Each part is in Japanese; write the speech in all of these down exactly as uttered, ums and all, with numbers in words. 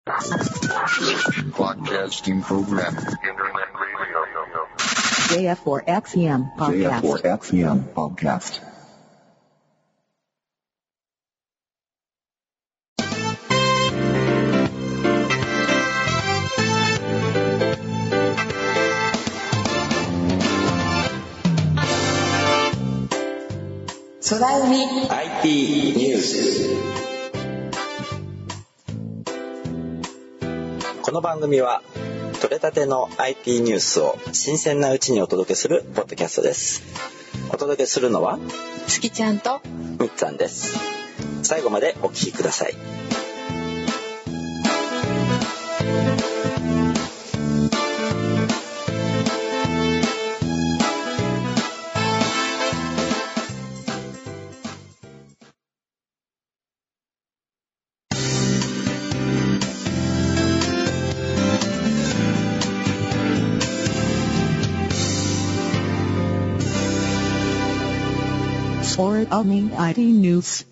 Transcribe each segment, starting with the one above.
Broadcasting program. Internet radio. ジェイエフフォーエックスイーエムpodcast. ジェイエフフォーエックスイーエム podcast. Tsunami アイティー ニュース。この番組は取れたての アイティー ニュースを新鮮なうちにお届けするポッドキャストです。お届けするのは月ちゃんとみっつぁんです。最後までお聞きください。 Tsunami アイティー ニュース。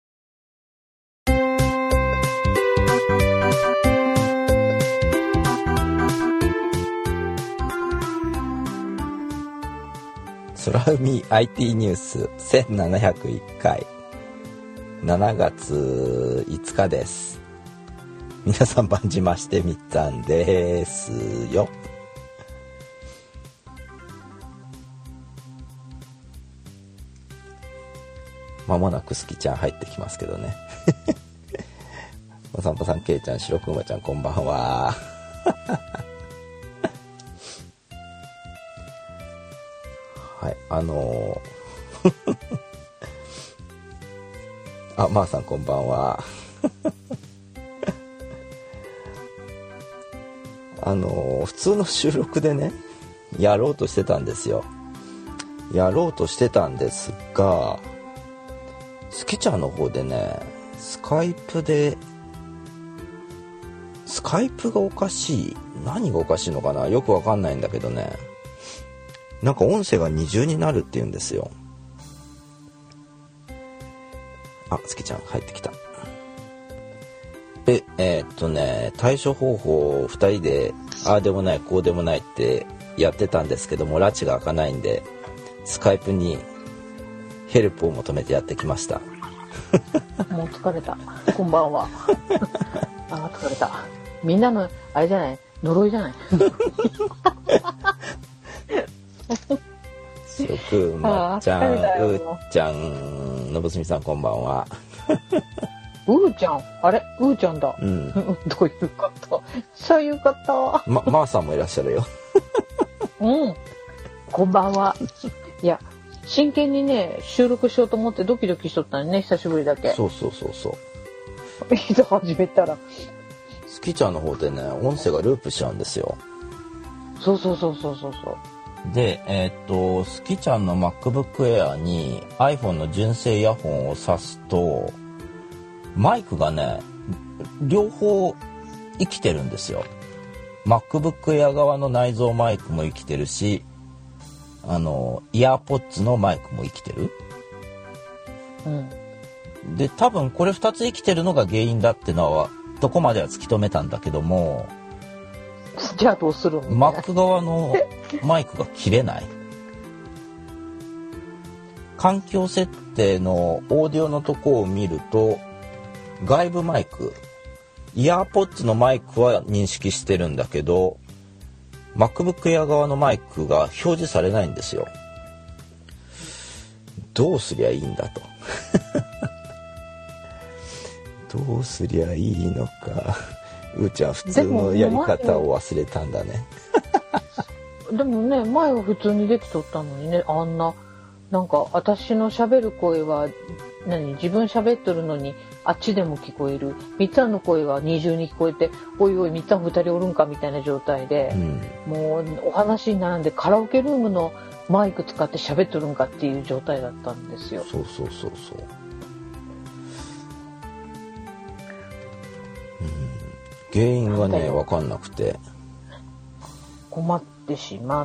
空海 アイティー ニュースせんななひゃくいっかい、しちがついつかです。皆さん晩じましてみっつぁんですよ。まもなくすきちゃん入ってきますけどね。おさんぽさん、けいちゃん、しろくまちゃん、こんばんは。はい、あのー、あ、まーさんこんばんは。あのー、普通の収録でね、やろうとしてたんですよ。やろうとしてたんですが、スキちゃんの方でね、スカイプで、スカイプがおかしい。何がおかしいのかな、よくわかんないんだけどね。なんか音声が二重になるって言うんですよ。あ、スキちゃん入ってきた。で、えー、っとね、対処方法をふたりで、ああでもない、こうでもないってやってたんですけども、拉致が開かないんで、スカイプにヘルプを求めてやってきました。 もう疲れた。こんばんは。あー疲れた。みんなのあれじゃない、呪いじゃない。 しろくまちゃん、うーちゃん、のぶすみさんこんばんは。 うーちゃん、あれ、うーちゃんだ。 うん。 どういうこと。そういうこと。 ま、まーさんもいらっしゃるよ。 うん。こんばんは。いや。真剣にね、収録しようと思ってドキドキしとったのね、久しぶりだけ。 そうそうそうそう。 いざ始めたら。 スキちゃんの方でね、音声がループしちゃうんですよ。 そうそうそうそうそうそう。 で、えー、っと、スキちゃんの MacBook Air に iPhone の純正イヤホンを挿すと、マイクがね、両方生きてるんですよ。MacBook Air 側の内蔵マイクも生きてるし、あのイヤーポッツのマイクも生きてる、 うん、で多分これふたつ生きてるのが原因だってのはどこまでは突き止めたんだけども、 じゃあどうするの？ マック側のマイクが切れない。環境設定のオーディオのとこを見ると、外部マイク、イヤーポッツのマイクは認識してるんだけど、MacBook Air 側のマイクが表示されないんですよ。どうすりゃいいんだと。どうすりゃいいのか。うーちゃん普通のやり方を忘れたんだね。 でもね、前は普通にできとったのにね、あんな、なんか私の喋る声は、何、自分喋っとるのにあっちでも聞こえる。みっつぁんの声が二重に聞こえて、おいおいみっつぁんふたりおるんかみたいな状態で、うん、もうお話に並んでカラオケルームのマイク使って喋っとるんかっていう状態だったんですよ。 そうそうそうそう。うん、原因がね、わかんなくて。 困ってしまって、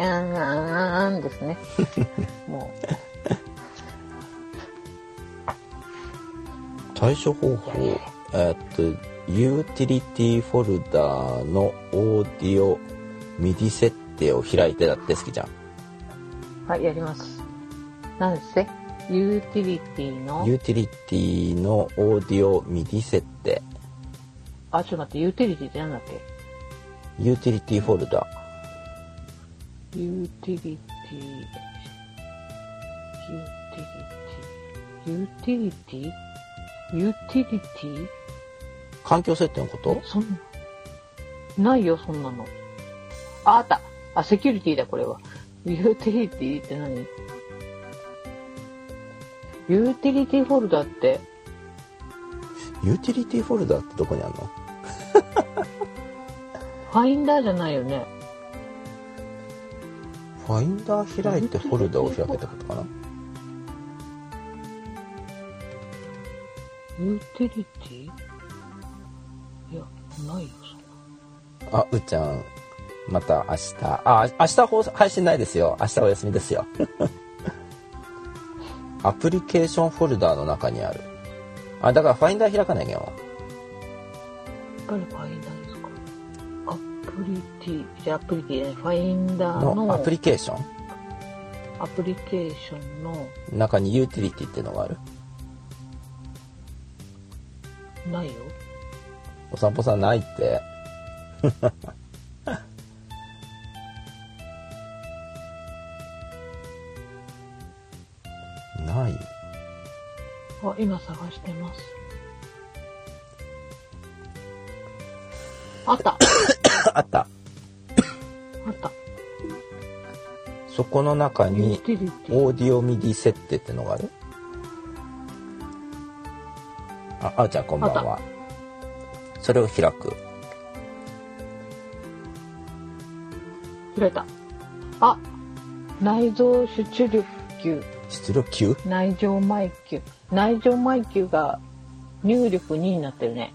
あんあんですね。もう。対処方法、えー、っとユーティリティフォルダーのオーディオミディ設定を開いてだって好きじゃん。 はい、やります。何ですってユーティリティのユーティリティのオーディオミディ設定。 あ、ちょっと待って、ユーティリティって何だっけ。 ユーティリティフォルダユーティリティユーティリティユーティリティ環境設定のこと？ そんなないよ、そんなの。あ、あった。あ、セキュリティだ、これは。ユーティリティって何？ユーティリティフォルダって。 ユーティリティフォルダってどこにあるの？ ファインダーじゃないよね。 ファインダー開いてフォルダを開けたことかな。 ユーティリティ？いや、ないよ、そんな。 あ、うっちゃん、また明日。あ、明日放送配信ないですよ。明日お休みですよ。アプリケーションフォルダーの中にある。あ、だからファインダー開かないけんわ。 誰ファインダーですか？アプリティ、じゃあアプリティね、ファインダーののアプリケーションアプリケーションの中にユーティリティっていうのがある。 ないよ。 お散歩さんないって。ない。 あ、今探してます。あった。 あった。 あった。 そこの中にユーティリティオーディオミディ設定ってのがある。あ、あーちゃんこんばんは。それを開く。 開いた。あ、内臓出力球。 出力球？ 内臓マ球。内臓マ球が入力にになってるね。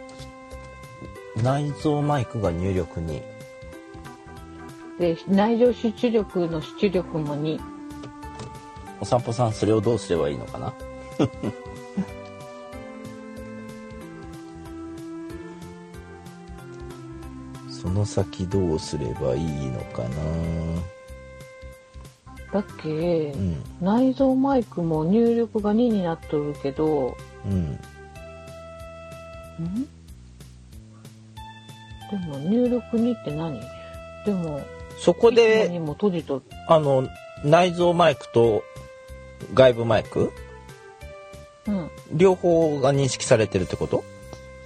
内蔵マイクが入力に。 で、内臓出力の出力もに。 お散歩さん、それをどうすればいいのかな？その先どうすればいいのかな。 だっけ、 うん、 内蔵マイクも入力がにになっとるけど、 うん、 んでも入力にって何？でもそこでにも閉じとあの内蔵マイクと外部マイク、 うん、 両方が認識されてるってこと？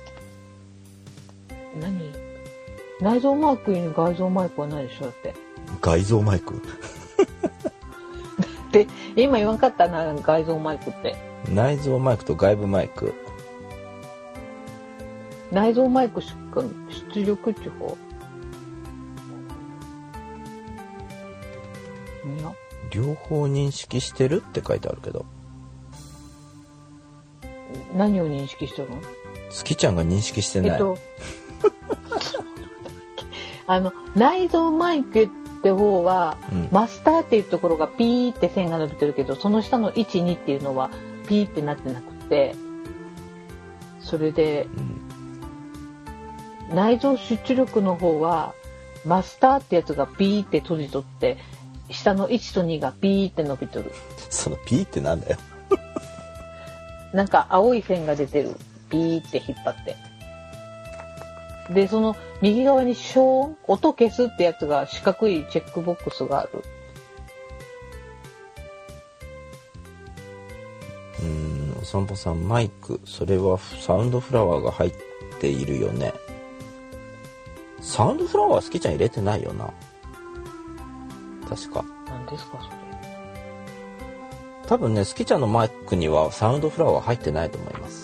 何？内蔵マイクに外蔵マイクはないでしょだって。 外蔵マイクで今言わんかったな、外蔵マイクって。 内蔵マイクと外部マイク。 内蔵マイクしか出力って方。いや、 両方認識してるって書いてあるけど。 何を認識してるの？ 好きちゃんが認識してない。 えっとあの内蔵マイクって方は、うん、マスターっていうところがピーって線が伸びてるけど、その下のいち、にっていうのはピーってなってなくて、それで、うん、内蔵出力の方はマスターってやつがピーって閉じとって、下のいちとにがピーって伸びとる。 そのピーってなんだよ。 なんか青い線が出てる。ピーって引っ張って。で、その右側に消音、音消すってやつが四角いチェックボックスがある。 うーん、お散歩さん、マイク、それはサウンドフラワーが入っているよね。サウンドフラワー好きちゃん入れてないよな。確か。 何ですかそれ。 多分ね、好きちゃんのマイクにはサウンドフラワー入ってないと思います。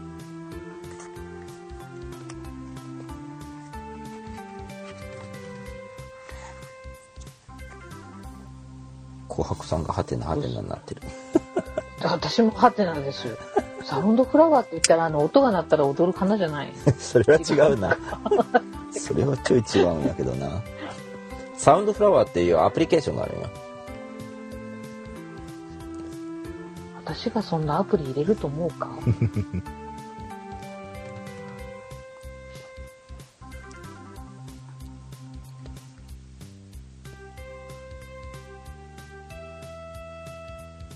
紅白さんがハテナハテナになってる。 私もハテナですよ。サウンドフラワーって言ったらあの音が鳴ったら踊る花じゃない。 それは違うな。それはちょい違うんやけどな。サウンドフラワーっていうアプリケーションがあるんよ。 私がそんなアプリ入れると思うか？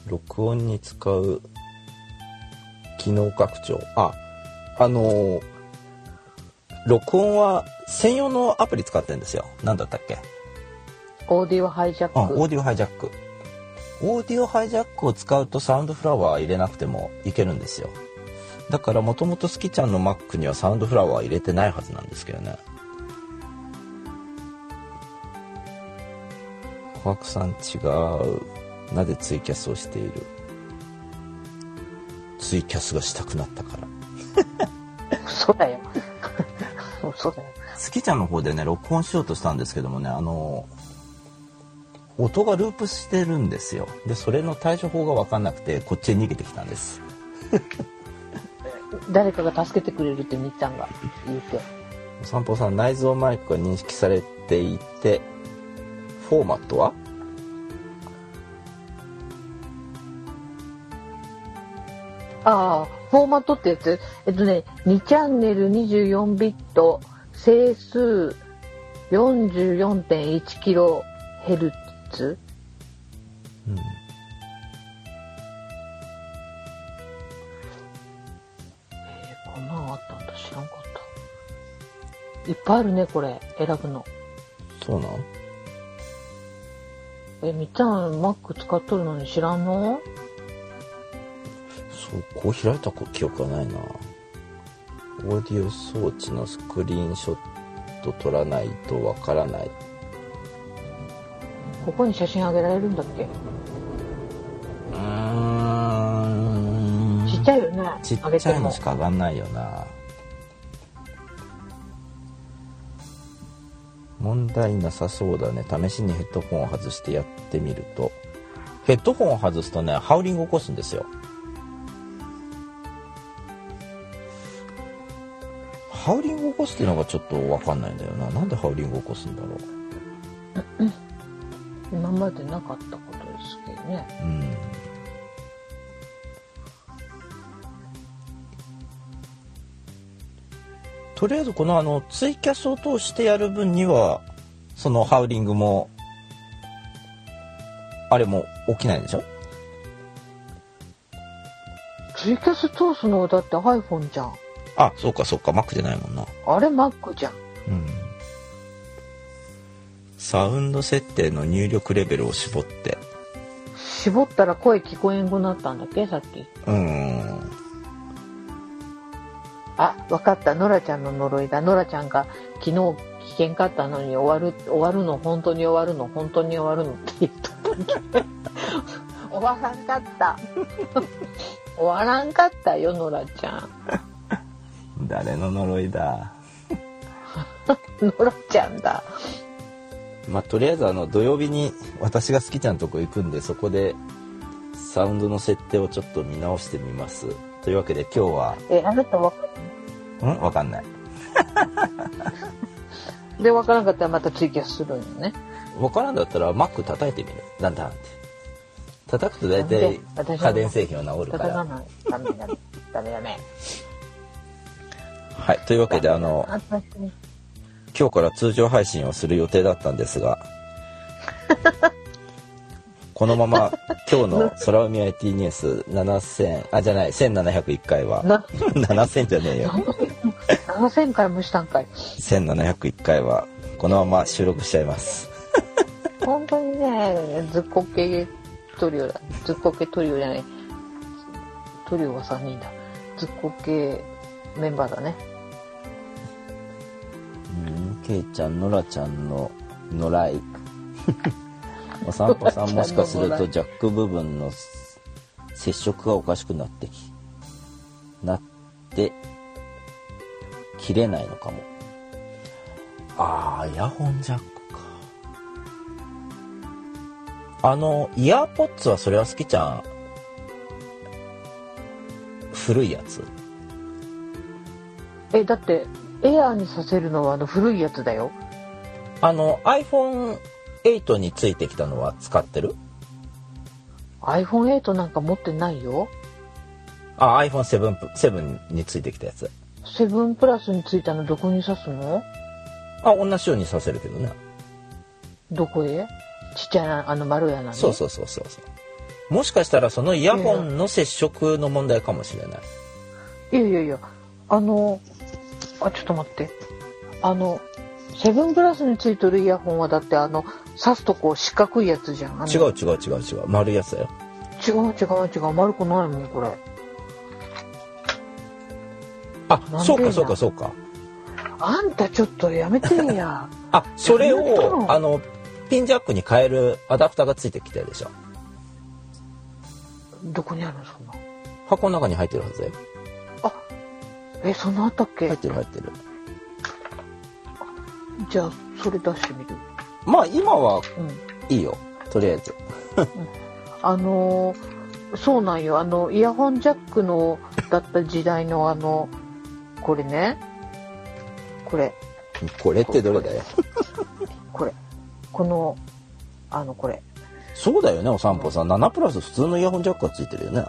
録音に使う機能拡張。あ、あのー、録音は専用のアプリ使ってるんですよ。なんだったっけ？ オーディオハイジャック。 あ、オーディオハイジャック。オーディオハイジャックを使うとサウンドフラワー入れなくてもいけるんですよ。だからもともとスキちゃんの Mac にはサウンドフラワー入れてないはずなんですけどね。琥珀さん違う。なぜツイキャスをしている？ツイキャスがしたくなったから。 そうだよ。そうだよ。 スキちゃんの方でね録音しようとしたんですけどもね、あの音がループしてるんですよ。でそれの対処法が分かんなくてこっちへ逃げてきたんです。 誰かが助けてくれるってみっちゃんが言うて。 お散歩さん、内蔵マイクが認識されていてフォーマットはああ、フォーマットってやつ、えっとね、にチャンネル にじゅうよんビット、整数 よんじゅうよんてんいちキロヘルツ。 うん。 えー、こんなんあったんだ、知らんかった。いっぱいあるね、これ、選ぶの。 そうなん？ え、みっちゃん、Mac 使っとるのに知らんの？ そう、こう開いた記憶がないな。オーディオ装置のスクリーンショット撮らないとわからない。 ここに写真あげられるんだっけ？ うーん。 ちっちゃいよね。 ちっちゃいのしか上がんないよな。問題なさそうだね。試しにヘッドホンを外してやってみると、ヘッドホンを外すとね、ハウリングを起こすんですよ。ハウリングを起こすっていうのがちょっと分かんないんだよな。なんでハウリングを起こすんだろう。 今までなかったことですけどね。 うん。とりあえずこのあのツイキャスを通してやる分にはそのハウリングもあれも起きないでしょ。 ツイキャス通すのはだって iPhone じゃん。 あ、そうかそうか、Mac じゃないもんな。 あれ Mac じゃん。 うん。サウンド設定の入力レベルを絞って。 絞ったら声聞こえんくなったんだっけさっき。 うん。 あ、わかった。ノラちゃんの呪いだ。ノラちゃんが昨日聞けんかったのに終わる、終わるの、本当に終わるの、本当に終わるのって言ったんだけど。終わらんかった。終わらんかったよ、ノラちゃん。 誰の呪いだ。 ノラちゃんだ。 まあ、とりあえずあの土曜日に私が好きちゃんのとこ行くんで、そこでサウンドの設定をちょっと見直してみます。というわけで今日はえ、あなたわかんわかんない。 で、わからんかったらまたツイキャスするんよね。 わからんだったら Mac 叩いてみる。だんだんって叩くと大体家電製品は治るから。 叩かない。ダメだね。ダメだね。 はい、というわけであの今日から通常配信をする予定だったんですがこのまま今日の空海 アイティー ニュースななせんあじゃないせんななひゃくいっかいはななせんじゃねえよななせん回もしたんかい。 せんななひゃくいっかいはこのまま収録しちゃいます本当にね、ずっこけトリオだ。ずっこけトリオじゃない。トリオはさんにんだ。ずっこけメンバーだね。 うん、ケイちゃん、ノラちゃんの野良いお散歩さんもしかするとジャック部分の接触がおかしくなってきなって切れないのかも。あー、イヤホンジャックか。あのイヤーポッツはそれは好きちゃん古いやつ。 え、だってエアーにさせるのはあの古いやつだよ。 あの アイフォンエイト についてきたのは使ってる？ アイフォンエイト なんか持ってないよ。 あ、アイフォンセブン セブンについてきたやつ。 セブンプラスについたのどこに挿すの？ あ、同じようにさせるけどね。 どこへ？ちっちゃいあの丸やなの。 そうそうそうそうそう。 もしかしたらそのイヤホンの接触の問題かもしれない。 いやいやいや、あの、あ、ちょっと待って。あの、セブンプラスについてるイヤホンはだってあの、刺すとこう四角いやつじゃん。 違う違う違う違う。丸いやつだよ。 違う違う違う。丸くないもん、これ。 あ、そうかそうかそうか。 あんたちょっとやめてや。 あ、それを、あの、ピンジャックに変えるアダプターがついてきてるでしょ。 どこにあるのそんな。 箱の中に入ってるはずだよ。 あ、え、そんなあったっけ？ 入ってる入ってる。 じゃあ、それ出してみる。 まあ、今はうん。 いいよ。とりあえず。 うん、あのー、そうなんよ。あの、イヤホンジャックの、だった時代のあの、これね。これ。 これってどれだよ。 これ。この、あの、これ。 そうだよね、お散歩さん。ななプラス普通のイヤホンジャックがついてるよね。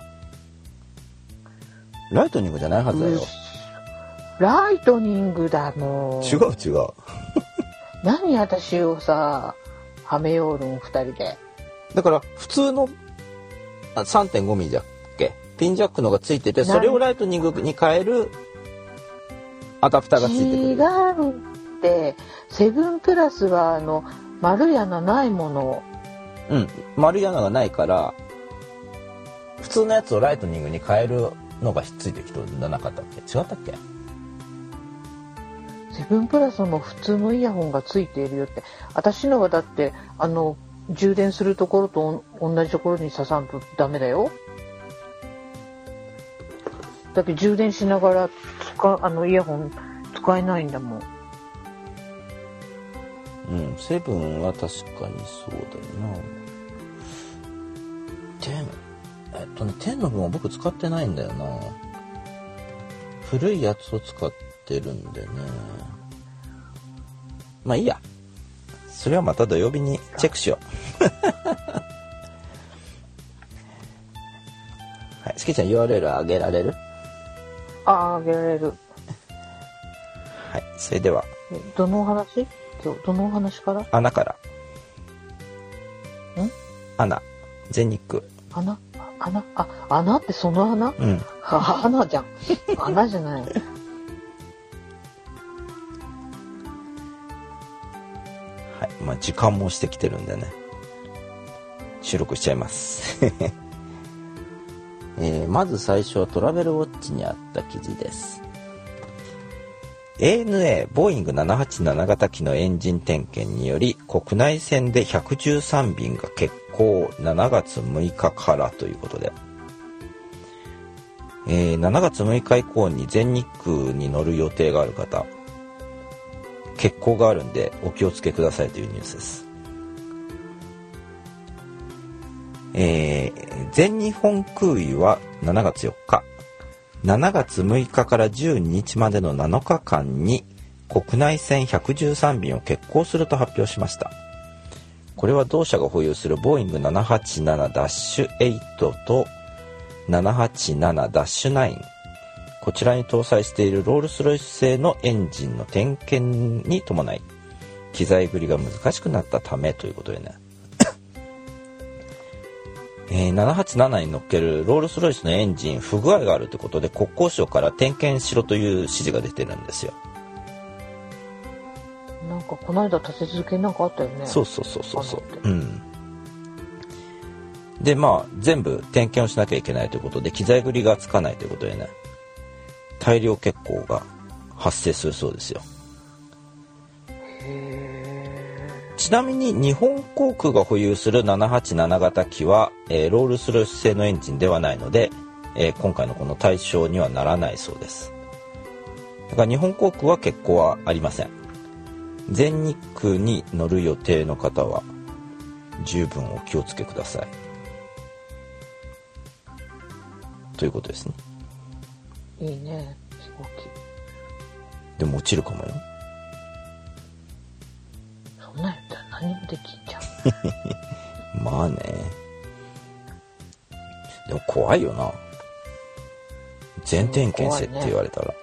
ライトニングじゃないはずだよ。 ライトニングだもん。 違う違う。 何私をさ、はめようるん二人で。 だから普通の さんてんごミリ じゃっけ、ピンジャックのがついてて、それをライトニングに変えるアダプターがついてくる。 違うって、セブンプラスはあの丸い穴ないもの。 うん、丸い穴がないから普通のやつをライトニングに変えるのがついてきとなかったっけ？違ったっけ？ セブンプラスも普通のイヤホンがついているよって。私のはだってあの充電するところと同じところに刺さんとダメだよ。だって充電しながら使あのイヤホン使えないんだもん。 うん、セブンは確かにそうだよな。テン、えっとね、テンの分は僕使ってないんだよな。古いやつを使ってるんでね。まあいいや。それはまた土曜日にチェックしよう。はい、すきちゃん ユーアールエル 上げられる？ ああ、上げられる。 はい、それでは。 どのお話？今日どのお話から？ 穴から。 ん？ 穴。全日空。 穴？穴？あ、穴ってその穴？ うん。 は、穴じゃん。穴じゃない。 はい、まあ時間もしてきてるんでね。収録しちゃいます。えー、まず最初はトラベルウォッチにあった記事です。エーエヌエー ボーイングななはちなな型機のエンジン点検により国内線でひゃくじゅうさんびんが欠航、しちがつむいかからということで、えー、しちがつむいか以降に全日空に乗る予定がある方、欠航があるんでお気をつけくださいというニュースです。えー、全日本空輸はしちがつよっか、しちがつむいかからじゅうににちまでのなのかかんに国内線ひゃくじゅうさんびんを欠航すると発表しました。これは同社が保有するボーイングななはちななダッシュエイト とななはちななダッシュナイン、こちらに搭載しているロールスロイス製のエンジンの点検に伴い機材繰りが難しくなったためということでね。えー、ななはちななに乗っけるロールスロイスのエンジン不具合があるということで国交省から点検しろという指示が出てるんですよ。 なんかこの間立て続けなんかあったよね。 そうそうそうそうそう。うん。でまあ全部点検をしなきゃいけないということで機材繰りがつかないということでね、大量欠航が発生するそうですよ。 へー。 ちなみに日本航空が保有するななはちなな型機は、えー、ロールスロイス製のエンジンではないので、えー、今回のこの対象にはならないそうです。だから日本航空は欠航はありません。全日空に乗る予定の方は十分お気をつけくださいということですね。 いいね、飛行機。 でも落ちるかもよ。 そんなんやったら何もできんじゃん。 まあね。でも怖いよな。全点検せって言われたら。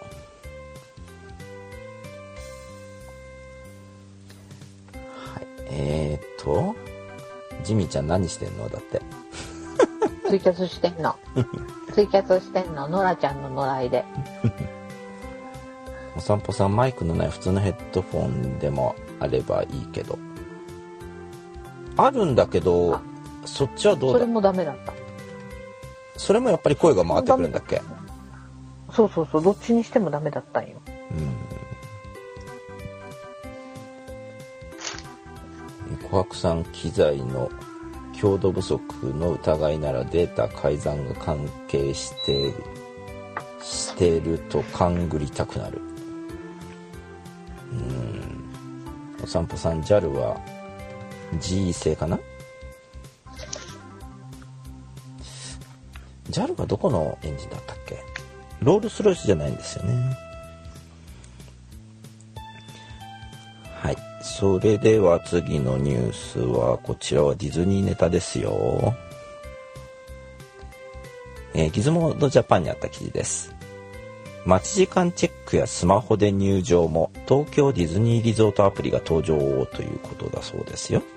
はい。えーっと、ジミーちゃん何してんのだって。 ツイキャスしてんの。ツイキャスしてんの。ノラちゃんの野良で。 お散歩さん、マイクのない普通のヘッドフォンでもあればいいけど。あるんだけど、そっちはどうだ？ それもダメだった。 それもやっぱり声が回ってくるんだっけ？ そうそうそう、どっちにしてもダメだったんよ。 うん。琥珀さん、機材の強度不足の疑いならデータ改ざんが関係してしてると勘ぐりたくなる。うん。お散歩さん、 ジャル は ジー 製かな？ ジャル はどこのエンジンだったっけ？ロールスロイスじゃないんですよね。はい。それでは次のニュースは、こちらはディズニーネタですよ。えー、ギズモードジャパンにあった記事です。待ち時間チェックやスマホで入場も東京ディズニーリゾートアプリが登場ということだそうですよ。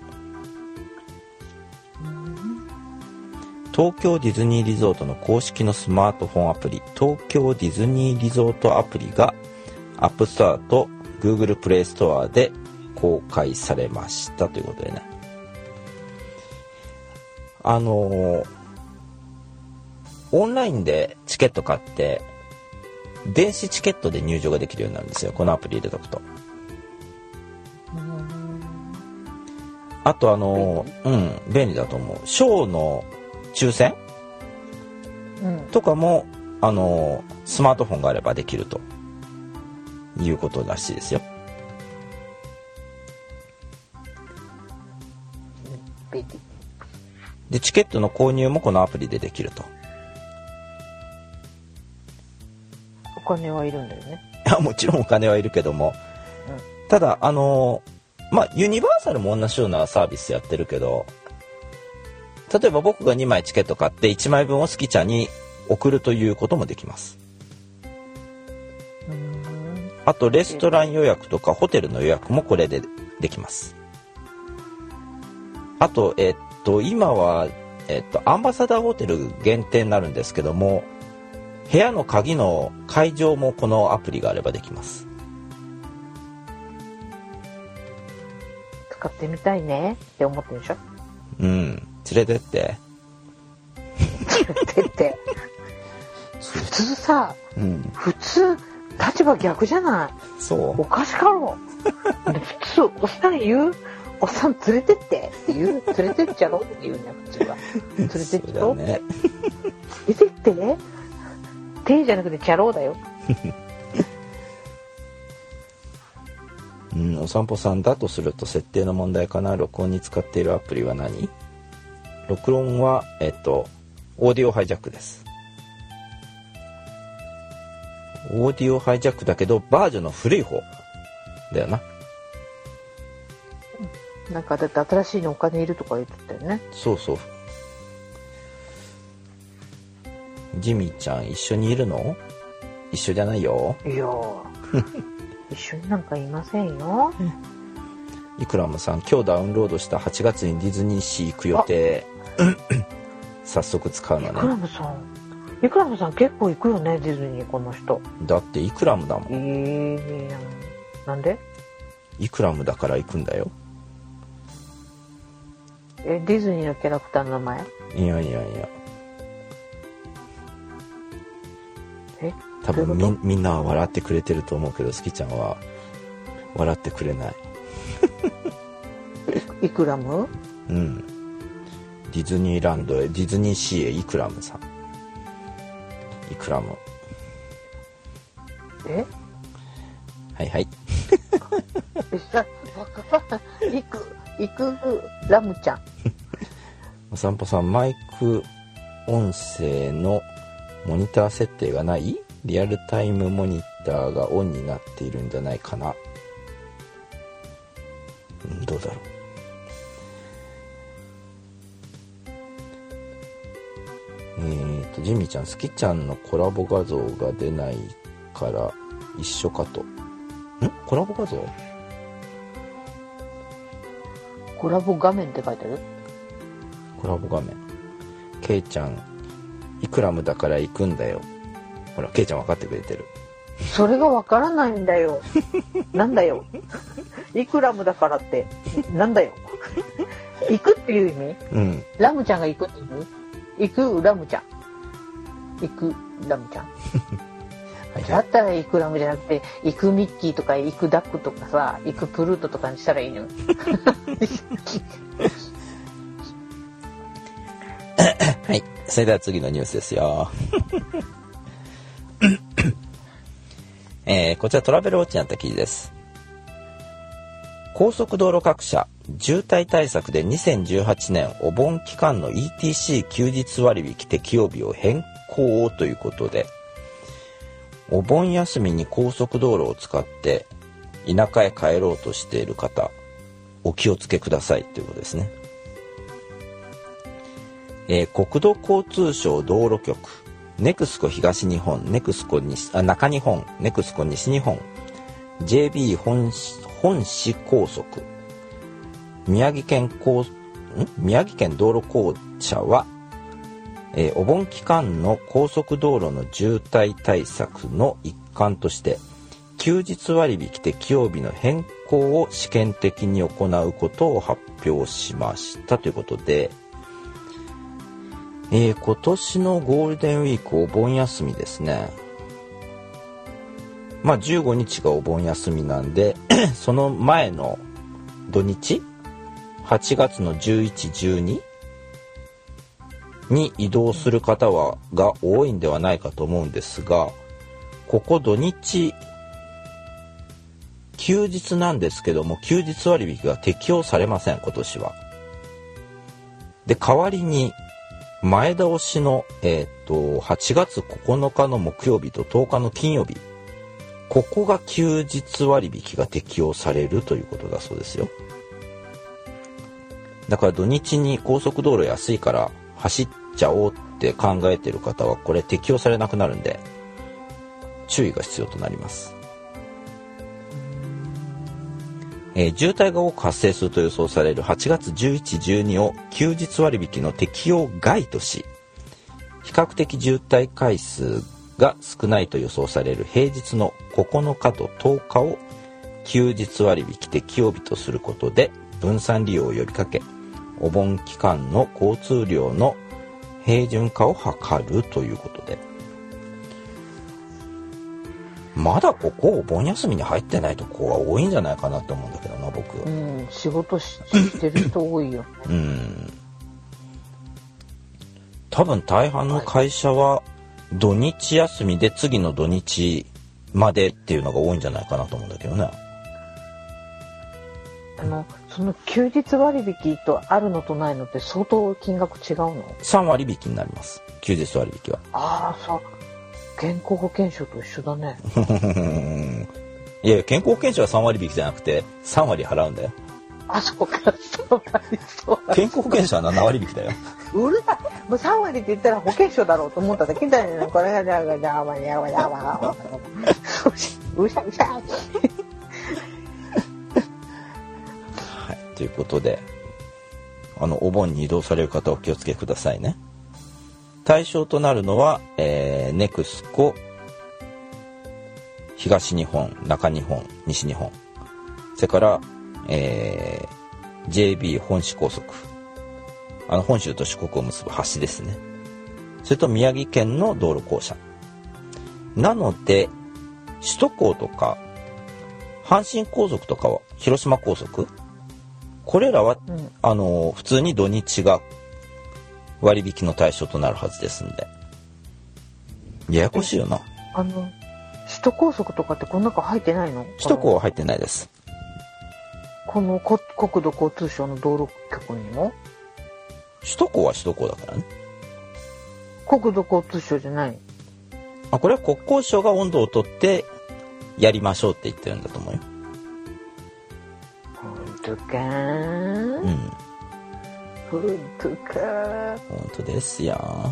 東京ディズニーリゾートの公式のスマートフォンアプリ、東京ディズニーリゾートアプリが App Store と Google Play Store で公開されましたということでね。あのー、オンラインでチケット買って電子チケットで入場ができるようになるんですよ、このアプリ入れとくと。あとあのー、うん、便利だと思う。ショーの抽選、うん、とかもあのスマートフォンがあればできるということらしいですよ。でチケットの購入もこのアプリでできると。 お金はいるんだよね。 もちろんお金はいるけども、うん、ただあのまあユニバーサルも同じようなサービスやってるけど、例えば僕がにまいチケット買っていちまいぶんをスキちゃんに送るということもできます。うーん、あとレストラン予約とかホテルの予約もこれでできます。あとえっと今はえっとアンバサダーホテル限定になるんですけども、部屋の鍵の解錠もこのアプリがあればできます。 使ってみたいねって思ってるでしょ。 うん、連れてって連れてって普通さ、うん、普通立場逆じゃない？ そうおかしかろ普通おっさん言う、おっさん連れてってって言う、連れてっちゃろって言うね、普通は。連れてっちゃろ、ね、連れてってね、てじゃなくてチャローだよ。 うん、お散歩さんだとすると設定の問題かな。録音に使っているアプリは何？録音はえっとオーディオハイジャックです。オーディオハイジャックだけどバージョンの古い方だよな。 なんかだって新しいのお金いるとか言ってたよね。 そうそう。ジミーちゃん一緒にいるの？一緒じゃないよ。 いや一緒になんかいませんよ。 イクラムさん、今日ダウンロードしたはちがつにディズニーシー行く予定。早速使うのね。 イクラムさん、イクラムさん結構行くよね、ディズニー、この人。 だってイクラムだもん。 えー、なんで？ イクラムだから行くんだよ。 え、ディズニーのキャラクターの名前？いやいやいや。 え？ 多分 み, みんなは笑ってくれてると思うけど、スキちゃんは笑ってくれない。 イクラム？ うん。ディズニーランドへ、ディズニーシーへイクラムさん。イクラム。 え？ はいはい。 イク、イクラムちゃん。 お散歩さん、マイク音声のモニター設定がない？リアルタイムモニターがオンになっているんじゃないかな。うん、どうだろう。えーと、ジミーちゃん、スキちゃんのコラボ画像が出ないから一緒かと。ん？コラボ画像？ コラボ画面って書いてある？ コラボ画面。 ケイちゃんイクラムだから行くんだよ。ほらケイちゃん分かってくれてる。 それがわからないんだよ。なんだよ。イクラムだからってなんだよ。行くっていう意味？ うん。 ラムちゃんが行くっていう意味？行くラムちゃん。行くラムちゃん。 はいはい、 だったらイクラムじゃなくてイクミッキーとかイクダックとかさ、イクプルートとかにしたらいいの。 はい、それでは次のニュースですよ。えー、こちらトラベルウォッチにあった記事です。高速道路各社渋滞対策でにせんじゅうはちねんお盆期間の イーティーシー 休日割引適用日を変更ということで、お盆休みに高速道路を使って田舎へ帰ろうとしている方、お気をつけくださいということですね。えー、国土交通省道路局、ネクスコ東日本、ネクスコ西あ中日本、ネクスコ西日本、ジェービー 本, 本市高速、宮城県高ん宮城県道路公社は、えー、お盆期間の高速道路の渋滞対策の一環として休日割引適用日の変更を試験的に行うことを発表しましたということで、えー、今年のゴールデンウィークお盆休みですね。まあじゅうごにちがお盆休みなんでその前の土日はちがつのじゅういち、じゅうにに移動する方はが多いんではないかと思うんですが、ここ土日休日なんですけども休日割引が適用されません今年は。で代わりに前倒しの、えー、とはちがつここのかの木曜日ととおかの金曜日、ここが休日割引が適用されるということだそうですよ。だから土日に高速道路安いから走っちゃおうって考えている方はこれ適用されなくなるんで注意が必要となります。えー、渋滞が多く発生すると予想されるはちがつじゅういち、じゅうにを休日割引の適用外とし、比較的渋滞回数が少ないと予想される平日のここのかととおかを休日割引適用日とすることで分散利用を呼びかけ、お盆期間の交通量の平準化を図るということで、まだここお盆休みに入ってないとこは多いんじゃないかなと思うんだけどな僕。 うん、仕事 し, してる人多いよ。 うん。多分大半の会社は土日休みで次の土日までっていうのが多いんじゃないかなと思うんだけどね。 あのその休日割引とあるのとないのって相当金額違うの？ さんわり引きになります。休日割引は。ああ、そう。健康保険証と一緒だね。 いや健康保険証はさんわり引きじゃなくてさんわり払うんだよ。 あ、そうか、そうか、そうか。 健康保険証はななわり引きだよ。 うるさい。もうさんわりって言ったら保険証だろうと思っただけだよね。これがじゃあじゃあまあやばいやばいうしゃうしゃ。はい 、ということで、あのお盆に移動される方はお気をつけくださいね。対象となるのは、えー、ネクスコ東日本、中日本、西日本、それから、えー、ジェービー 本市高速、あの本州と四国を結ぶ橋ですね。それと宮城県の道路公社。なので首都高とか阪神高速とかは広島高速、これらは、うん、あの普通に土日が割引の対象となるはずですんで、ややこしいよな。 あの首都高速とかってこの中入ってないの？ 首都高は入ってないです。 この国土交通省の道路局にも？ 首都高は首都高だからね。 国土交通省じゃない？ あ、これは国交省が温度を取ってやりましょうって言ってるんだと思うよ。 本当かー？うん。本当かー？ 本当ですよ。はい、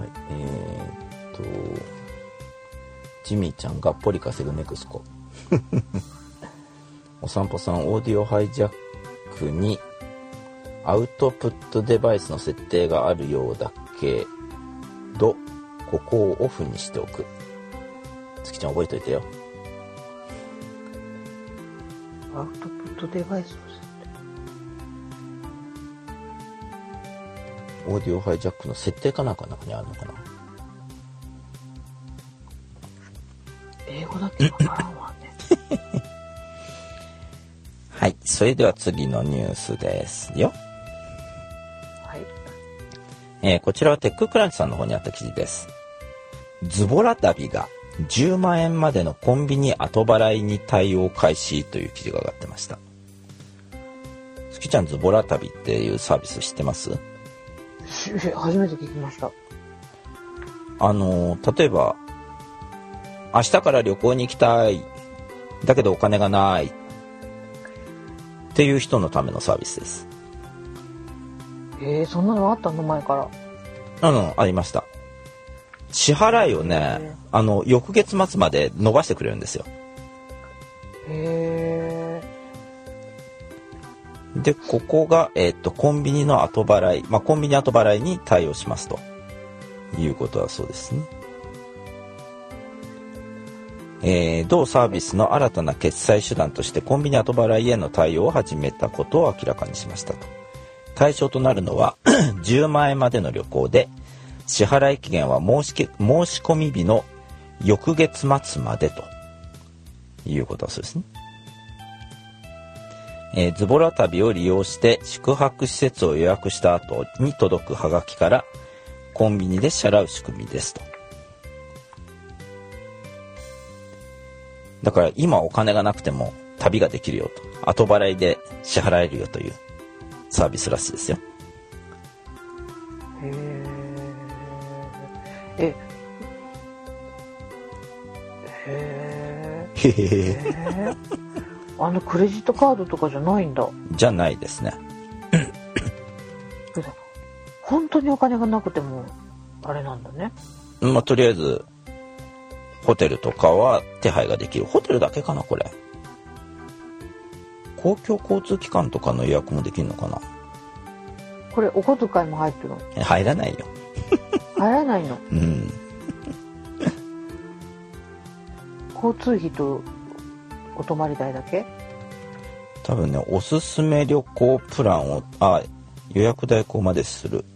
えー、っとジミーちゃんがっぽり稼ぐネクスコ。 お散歩さん、オーディオハイジャックにアウトプットデバイスの設定があるようだけど、ここをオフにしておく。月ちゃん覚えといてよ。 アウトプットデバイスの設定。 オーディオハイジャックの設定かなんかの中にあるのかな。 英語だってわからんわね。 はい、それでは次のニュースですよ。 はい。 えー、こちらはテッククランチさんの方にあった記事です。ズボラ旅がじゅうまんえんまでのコンビニ後払いに対応開始という記事が上がってました。すきちゃん、ズボラ旅っていうサービス知ってます？ 初めて聞きました。 あの例えば明日から旅行に行きたいだけどお金がないっていう人のためのサービスです。 えー、そんなのあったの前から。 あのありました。支払いをね、あの翌月末まで伸ばしてくれるんですよ。 へー。でここが、えー、っとコンビニの後払い、まあ、コンビニ後払いに対応しますということだそうですね。えー、同サービスの新たな決済手段としてコンビニ後払いへの対応を始めたことを明らかにしましたと。対象となるのはじゅうまんえんまでの旅行で、支払い期限は申しけ申し込み日の翌月末までということだそうですね。えー、ズボラ旅を利用して宿泊施設を予約した後に届くハガキからコンビニで支払う仕組みですと。だから今お金がなくても旅ができるよと、後払いで支払えるよというサービスらしいですよ。 へー。えへー。へー。あのクレジットカードとかじゃないんだ。 じゃないですね。 本当にお金がなくてもあれなんだね。 まあ、とりあえずホテルとかは手配ができる。ホテルだけかなこれ。公共交通機関とかの予約もできるのかな。 これお小遣いも入ってるの？ 入らないよ。 入らないの？ うん。 交通費とお泊まり代だけ？ 多分ね、おすすめ旅行プランをあ予約代行までする。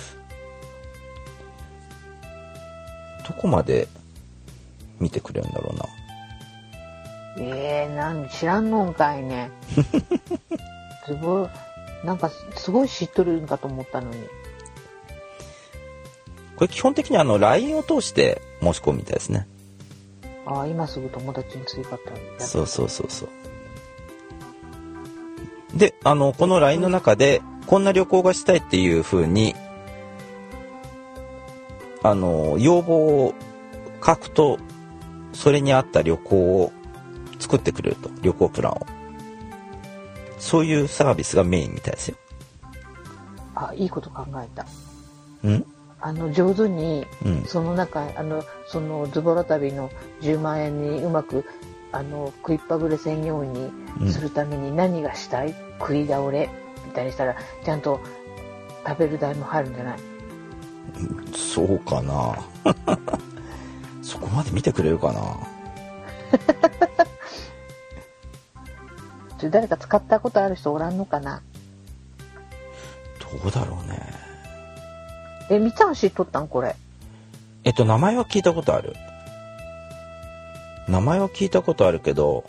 どこまで見てくれるんだろうな。 えー、なん知らんのんかいね。すごいなんかすごい知っとるんかと思ったのに。 これ基本的にあの ライン を通して申し込むみたいですね。 ああ、今すぐ友達に追加った。 そうそうそうそう。で、あのこの ライン の中でこんな旅行がしたいっていう風にあの要望を書くと、それに合った旅行を作ってくれると、旅行プランを。そういうサービスがメインみたいですよ。 あ、いいこと考えた。 ん？ あの上手に、 うん、 その中あのそのズボラ旅のじゅうまんえんにうまくあの食いっぱぐれせんようにするために何がしたい、うん、食い倒れみたいにしたらちゃんと食べる代も入るんじゃない？ そうかな。そこまで見てくれるかな。 誰か使ったことある人おらんのかな。 どうだろうね。 え、みちゃん知っとったんこれ？ えっと名前は聞いたことある。名前は聞いたことあるけど、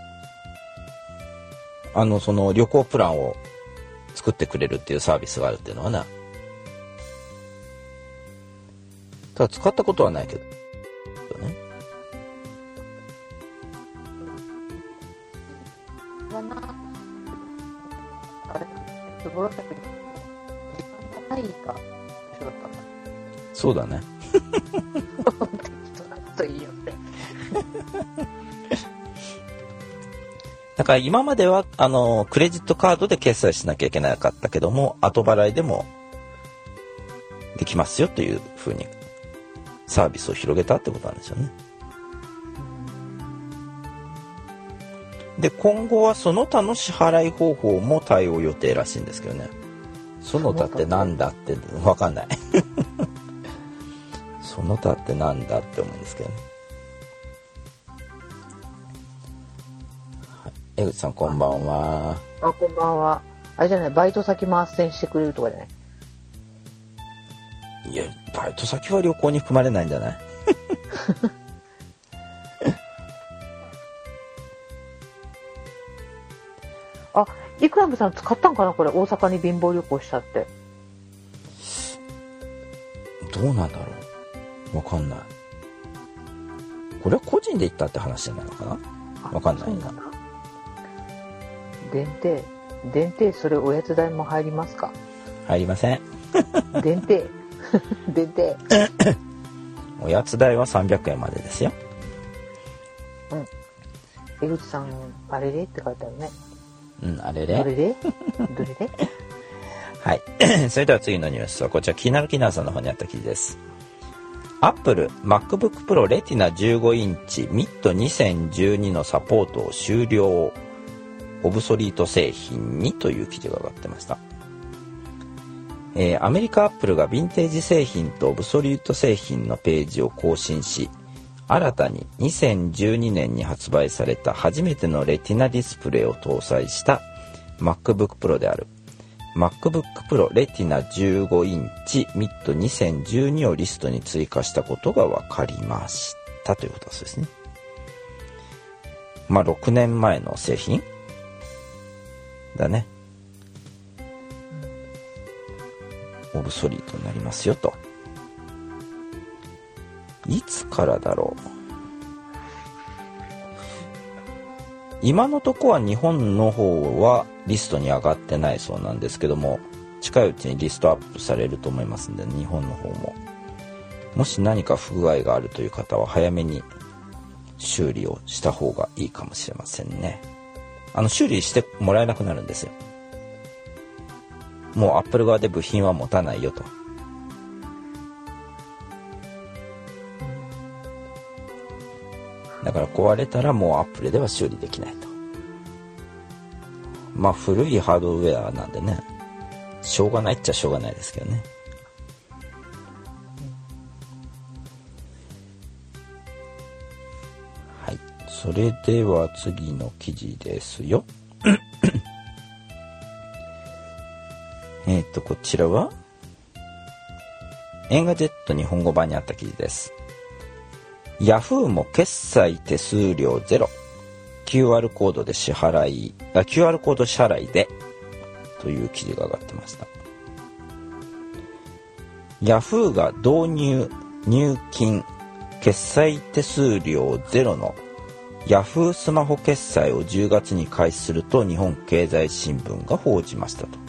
あのその旅行プランを作ってくれるっていうサービスがあるっていうのはね。ただ使ったことはないけどね。そうだね。だから今まではあのクレジットカードで決済しなきゃいけなかったけども、後払いでもできますよというふうにサービスを広げたってことなんですよね。 で今後はその他の支払い方法も対応予定らしいんですけどね。その他ってなんだって分かんないその他ってなんだって思うんですけどね。はい、江口さんこんばんは。 あ、こんばんは。あれじゃない、バイト先斡旋してくれるとかじゃない？ いや、バイト先は旅行に含まれないんじゃないあ、イクラムさん使ったんかなこれ、大阪に貧乏旅行したって。 どうなんだろう、わかんない。これは個人で行ったって話じゃないのかな、わかんないな。 電停電停、それおやつ代も入りますか？ 入りません電停電停おやつ代はさんびゃくえんまでですよ。 うん。江口さんあれれって書いてあるね。 うん、あれれどれでどれではいそれでは次のニュースはこちら、気になるキナーさんの方にあった記事です。アップル MacBook Pro レティナじゅうごインチミッドにせんじゅうにのサポートを終了、オブソリート製品にという記事が上がってました。えー、アメリカアップルがヴィンテージ製品とオブソリート製品のページを更新し、新たににせんじゅうにねんに発売された初めてのレティナディスプレイを搭載した MacBook Pro である MacBook Pro レティナじゅうごインチミッドにせんじゅうにをリストに追加したことが分かりましたということですね。まあろくねんまえの製品だね。オブソリートになりますよと。いつからだろう。今のとこは日本の方はリストに上がってないそうなんですけども、近いうちにリストアップされると思いますんで、日本の方ももし何か不具合があるという方は早めに修理をした方がいいかもしれませんね。あの修理してもらえなくなるんですよ。もうアップル側で部品は持たないよと。だから壊れたらもうアップルでは修理できないと。まあ古いハードウェアなんでね、しょうがないっちゃしょうがないですけどね。はい、それでは次の記事ですよえっとこちらはエンガジェット日本語版にあった記事です。ヤフーも決済手数料ゼロ、 キューアール コードで支払いあ キューアール コード支払いでという記事が上がってました。ヤフーが導入入金決済手数料ゼロのヤフースマホ決済をじゅうがつに開始すると日本経済新聞が報じましたと。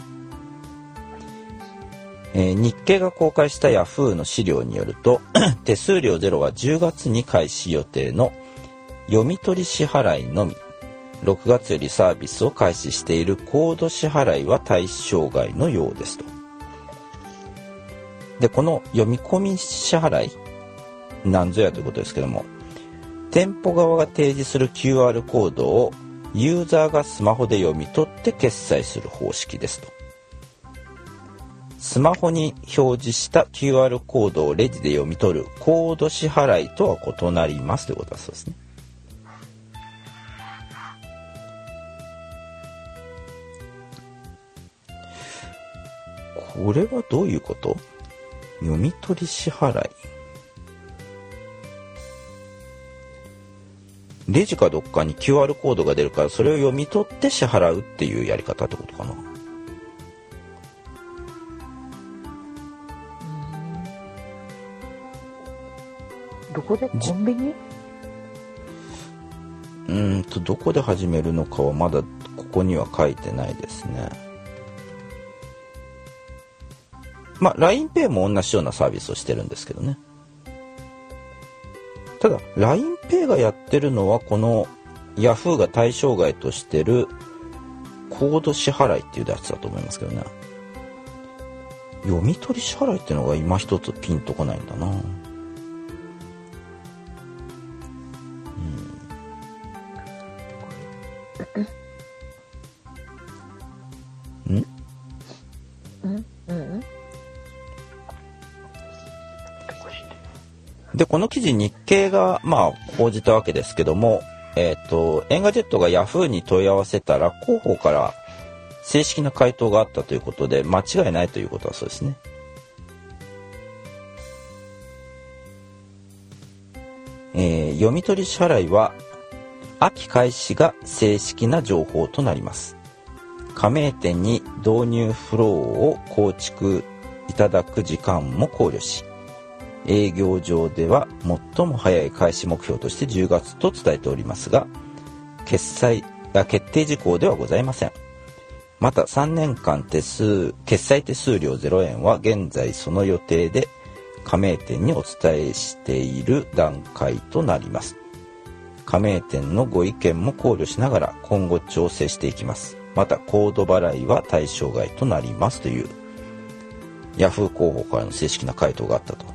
えー、日経が公開したヤフーの資料によると手数料ゼロはじゅうがつに開始予定の読み取り支払いのみ、ろくがつよりサービスを開始しているコード支払いは対象外のようですと。でこの読み込み支払いなんぞやということですけども、店舗側が提示する キューアール コードをユーザーがスマホで読み取って決済する方式ですと。スマホに表示した キューアール コードをレジで読み取るコード支払いとは異なりますということだそうですね。これはどういうこと？読み取り支払い。レジかどっかに キューアール コードが出るからそれを読み取って支払うっていうやり方ってことかな。 どこで？コンビニ？ うーんとどこで始めるのかはまだここには書いてないですね。まあ ラインペイ も同じようなサービスをしてるんですけどね。ただ ラインペイ がやってるのはこの ヤフー が対象外としてるコード支払いっていうやつだと思いますけどね。読み取り支払いっていうのが今一つピンとこないんだな。 んうんうんで、この記事日経がまあ報じたわけですけども、えっと、エンガジェットがヤフーに問い合わせたら広報から正式な回答があったということで間違いないということはそうですね。えー、読み取り支払いは秋開始が正式な情報となります。加盟店に導入フローを構築いただく時間も考慮し、営業上では最も早い開始目標としてじゅうがつと伝えておりますが、決済決定事項ではございません。またさんねんかん手数決済手数料ゼロえんは現在その予定で加盟店にお伝えしている段階となります。加盟店のご意見も考慮しながら今後調整していきます。またコード払いは対象外となりますというヤフー広報からの正式な回答があったと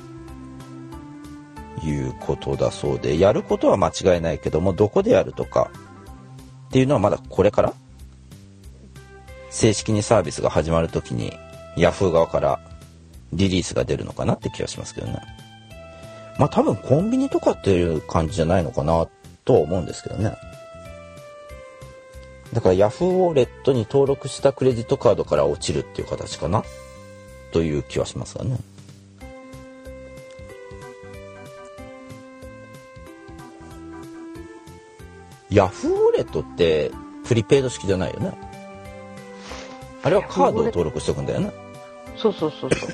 いうことだそうで、やることは間違いないけども、どこでやるとかっていうのはまだこれから正式にサービスが始まるときにヤフー側からリリースが出るのかなって気がしますけどね。まあ多分コンビニとかっていう感じじゃないのかなとは思うんですけどね。だからヤフーウォレットに登録したクレジットカードから落ちるっていう形かなという気はしますがね。ヤフーウォレットってプリペイド式じゃないよね。あれはカードを登録しておくんだよね。 そうそうそうそう。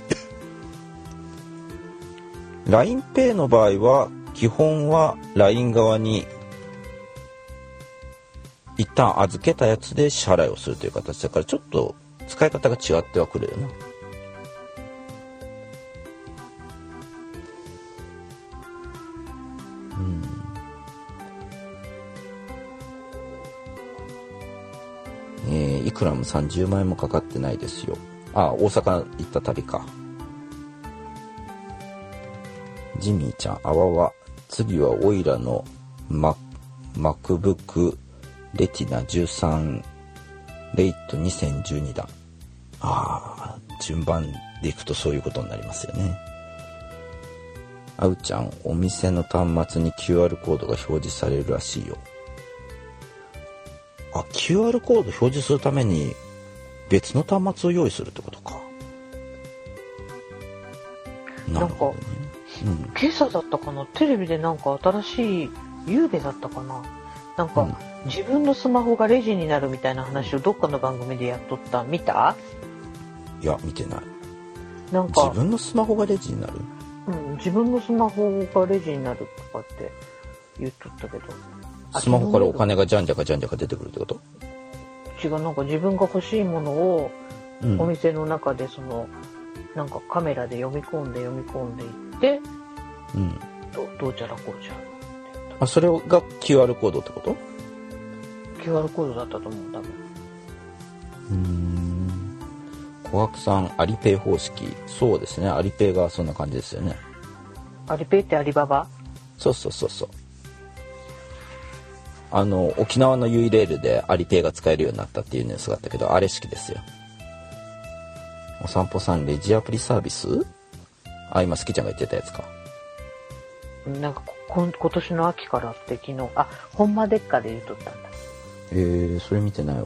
ラインペイ の場合は基本は ライン 側に一旦預けたやつで支払いをするという形だから、ちょっと使い方が違ってはくるよね。うん、えー、いくらもさんじゅうまんえんもかかってないですよ。あ、大阪行った旅か。ジミーちゃん、あわわ、次はオイラの、マ、MacBook レティナじゅうさんレイトにせんじゅうにだ。ああ、順番でいくとそういうことになりますよね。あうちゃん、お店の端末に キューアール コードが表示されるらしいよ。あ、キューアール コード表示するために別の端末を用意するってことか。なるほどね。うん、 今朝だったかな、テレビでなんか新しい、夕べだったかな、なんか、うん、自分のスマホがレジになるみたいな話をどっかの番組でやっとった。見た？ いや見てない。 なんか自分のスマホがレジになる？ うん、自分のスマホがレジになるとかって言っとったけど、 スマホからお金がじゃんじゃかじゃんじゃか出てくるってこと？ 違う、なんか自分が欲しいものをお店の中でその、うん、なんかカメラで読み込んで読み込んでいって、うん、ど, どうちゃらこうちゃら。 あ、それが キューアール コードってこと？ キューアール コードだったと思う、多分。 うーん。小悪さん、アリペイ方式。そうですね、アリペイがそんな感じですよね。 アリペイってアリババ？ そうそうそうそう。あの沖縄のユイレールでアリペイが使えるようになったっていうニュースがあったけど、あれ式ですよ。お散歩さん、レジアプリサービス？あ、今好きちゃんが言ってたやつか。 なんかこ今年の秋からって昨日、あ、ほんまでっかで言うとったんだ。 えー、それ見てないわ。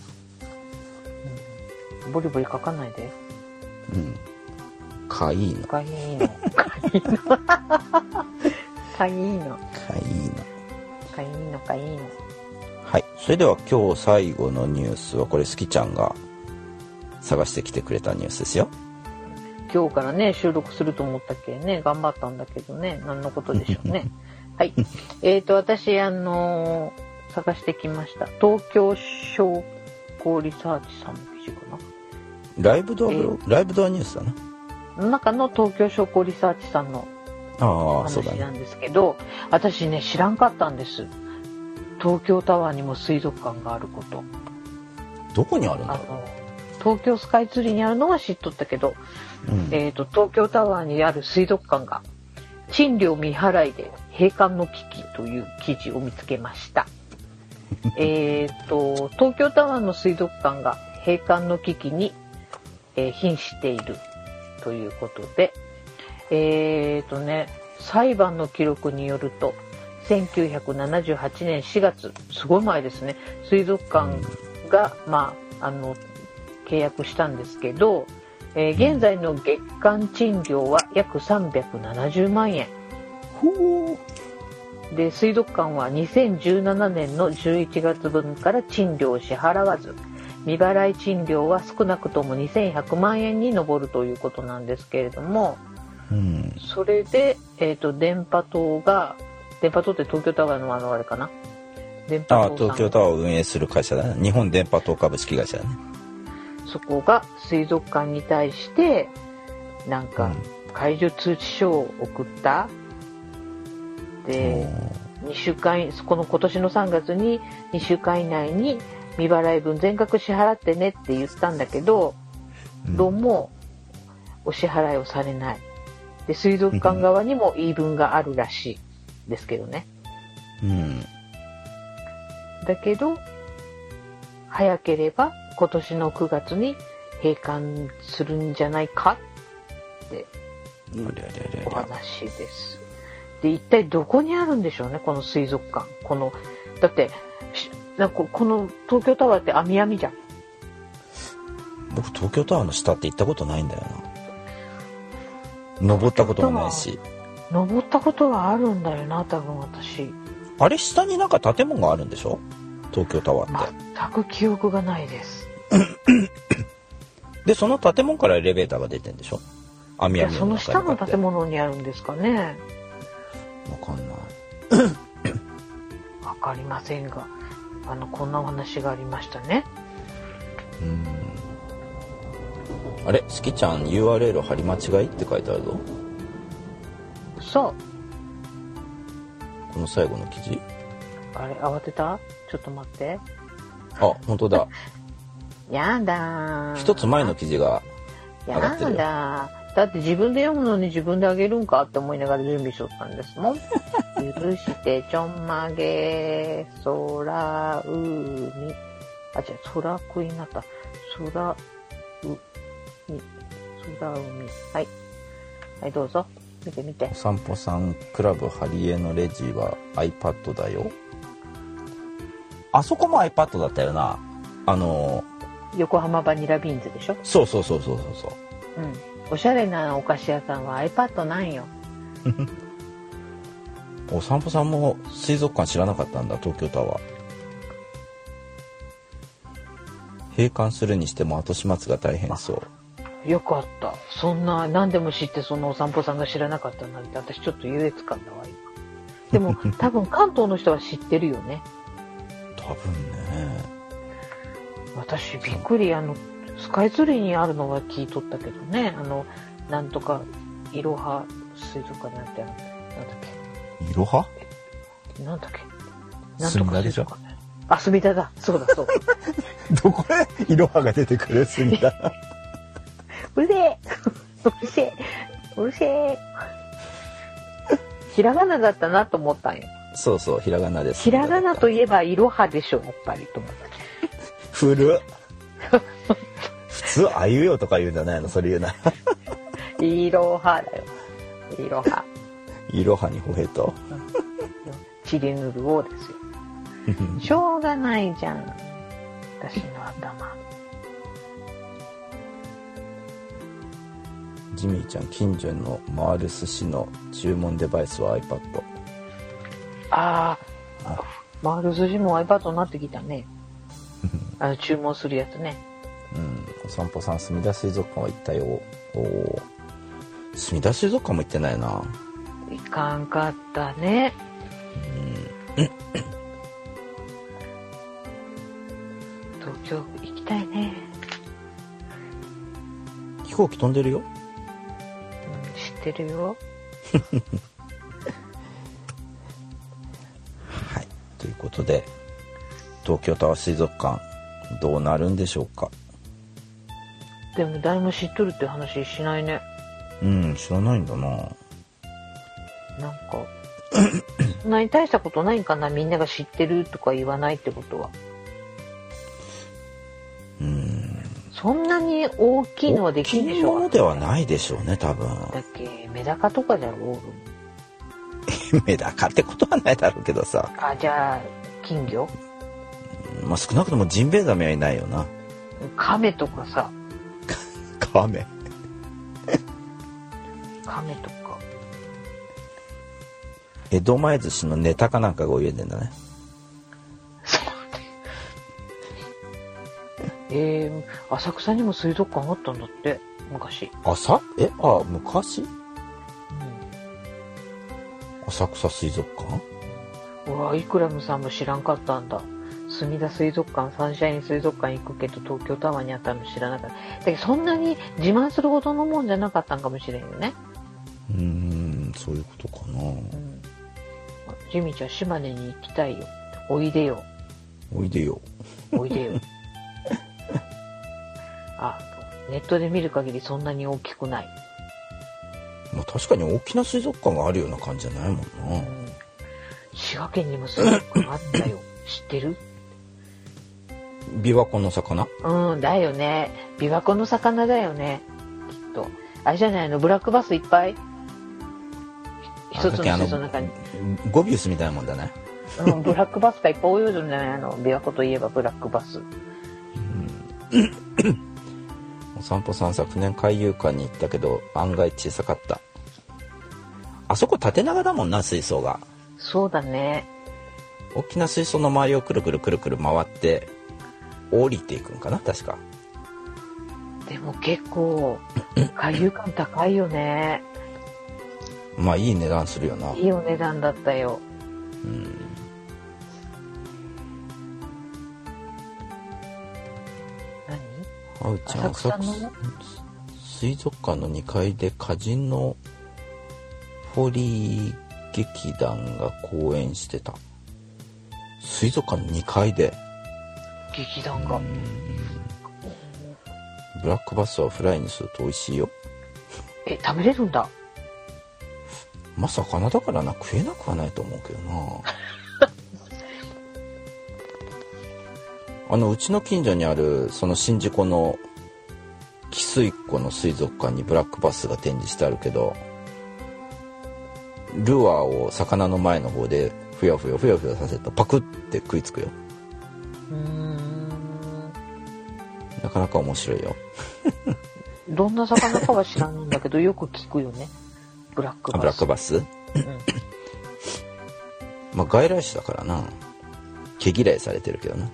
うん、ボリボリ書かないで。 うん。かいいの。 かいいの。かいいの。かいいの。 かいいの。 かいいの。かいいの。 はい。それでは今日最後のニュースは、これ好きちゃんが探してきてくれたニュースですよ。 今日からね収録すると思ったっけね、頑張ったんだけどね、何のことでしょうね。はい。えーと私あのー、探してきました。東京商工リサーチさんの記事かな。 ライブドアブログ、えー、ライブドアニュースだな。 の中の東京商工リサーチさんの話なんですけど、ね、私ね知らんかったんです。東京タワーにも水族館があること。 どこにあるんだろう。 あの東京スカイツリーにあるのは知っとったけど、うん、えーと、東京タワーにある水族館が賃料未払いで閉館の危機という記事を見つけました。 えっと東京タワーの水族館が閉館の危機に、えー、瀕しているということで、えっとね裁判の記録によるとせんきゅうひゃくななじゅうはちねんしがつ、すごい前ですね、水族館が、まあ、あの契約したんですけど、えー、現在の月間賃料は約さんびゃくななじゅうまんえん。 ほうで水族館はにせんじゅうななねんのじゅういちがつぶんから賃料を支払わず、未払い賃料は少なくともにせんひゃくまんえんに上るということなんですけれども、 うん、 それで、えーと、電波塔が電波塔って東京タワーのあのあれかな、電波塔あ東京タワーを運営する会社だね、日本電波塔株式会社だね。そこが水族館に対してなんか解除通知書を送った、うん、でにしゅうかん、この今年のさんがつににしゅうかん以内に未払い分全額支払ってねって言ったんだけど、うん、どうもお支払いをされない。で水族館側にも言い分があるらしいですけどね、 うん、 だけど早ければ今年のくがつに閉館するんじゃないかっていうお話です。で一体どこにあるんでしょうね、この水族館。このだってなんかこの東京タワーって網網じゃん。 僕東京タワーの下って行ったことないんだよな。登ったこともないし。 登ったことはあるんだよな、多分私。 あれ下になんか建物があるんでしょ、東京タワーって。 全く記憶がないです。 でその建物からエレベーターが出てんでしょ、網網の中に。いやその下の建物にあるんですかね。 わかんないわかりませんが、あのこんなお話がありましたね。 うーん、あれすきちゃん ユーアールエル 貼り間違いって書いてあるぞ。 そう、 この最後の記事。 あれ慌てた？ちょっと待って。 あ、本当だ。 やだー。 一つ前の記事が上がってるよ。 やだー。だって自分で読むのに自分であげるんかって思いながら準備しとったんですもん。許してちょんまげ空海。あ、違う、空食いになった。空海。空海。はい。はい、どうぞ。見て見て。 お散歩さんクラブハリエのレジは iPad だよ。あそこも iPad だったよな。あのー、横浜バニラビーンズでしょ。 そうそうそうそうそうそう。 うん。おしゃれなお菓子屋さんは iPad なんよ。 お散歩さんも水族館知らなかったんだ、東京タワー。閉館するにしても後始末が大変そう。 よかった。そんな何でも知ってそのお散歩さんが知らなかったなんて私ちょっと優越感だわ今。でも多分関東の人は知ってるよね。 多分ね。 私びっくり、あのスカイツリーにあるのは聞いとったけどね、あのなんとかいろは水族館なんてなんだっけ。いろは？ なんだっけ。 なんとか水族館。 あ、すみだだ。そうだそう。 どこでいろはが出てくる？すみだ。 うるせえ。うるせえ。うるせえ。ひらがなだったなと思ったんよ。 そうそう、ひらがなです。 ひらがなといえばいろはでしょやっぱりと思った。 古っ。普通あいうよとか言うんじゃないの、それ言うな。 いろはだよ。いろは。 いろはにほへと。 ちりぬるおですよ。しょうがないじゃん。私の頭。 ジミーちゃん、近所の回る寿司の注文デバイスは iPad。 ああ、回る寿司も iPad になってきたね。あの注文するやつね。 うん、お散歩さん、すみだ水族館は行ったよ。おお。すみだ水族館も行ってないな。 行かんかったね。うん。東京行きたいね。 飛行機飛んでるよ。うん、 知ってるよ。 はい、ということで東京タワー水族館どうなるんでしょうか。 でも誰も知っとるって話しないね。 うん、知らないんだな。 なんかそんなに大したことないんかな、みんなが知ってるとか言わないってことは。 うん。 そんなに大きいのはできるでしょう。 大きいものではないでしょうね、多分。 だっけ、メダカとかじゃろう。 メダカってことはないだろうけどさ。 あ、じゃあ金魚？ まあ少なくともジンベエザメはいないよな。 カメとかさ。 カメ。 カメとか。 江戸前寿司のネタかなんかが泳いでんだね。 えー、浅草にも水族館あったんだって昔。 浅えあ昔、うん、浅草水族館。 うわ、イクラムさんも知らんかったんだ。墨田水族館、サンシャイン水族館行くけど東京タワーにあったの知らなかった。だけどそんなに自慢するほどのもんじゃなかったんかもしれんよね。 うーん、そういうことかな。うん、 ジミちゃん島根に行きたいよ。おいでよ。 おいでよ。 おいでよ。あ、ネットで見る限りそんなに大きくない。 まあ確かに大きな水族館があるような感じじゃないもんな。うん、 滋賀県にも水族館あったよ。知ってる？ 琵琶湖の魚？ うん、だよね。琵琶湖の魚だよね。きっと。あれじゃないの、ブラックバスいっぱい一つの水槽の中に。 ゴビウスみたいなもんだね。 うん、ブラックバスがいっぱい泳いでるんじゃないの。琵琶湖といえばブラックバス。 うん、お散歩さん昨年海遊館に行ったけど案外小さかった。あそこ縦長だもんな、水槽が。 そうだね。 大きな水槽の周りをくるくるくるくる回って降りていくんかな、確か。 でも結構海遊館高いよね。 まあいい値段するよな。 いいお値段だったよ。 うん。 何？ あうちゃん、浅草水族館のにかいで歌人のフォリー劇団が公演してた。水族館のにかいで劇団が。 ブラックバスはフライにすると美味しいよ。 え、食べれるんだ。 まあ魚だからな、食えなくはないと思うけどな。あのうちの近所にあるその宍道湖の汽水湖の水族館にブラックバスが展示してあるけど、ルアーを魚の前の方でふやふやふやふやさせるとパクって食いつくよ。 うーん、 なかなか面白いよ。 どんな魚かは知らないんだけどよく聞くよね、ブラックバス。 ブラックバス、うん、まあ外来種だからな、毛嫌いされてるけどな。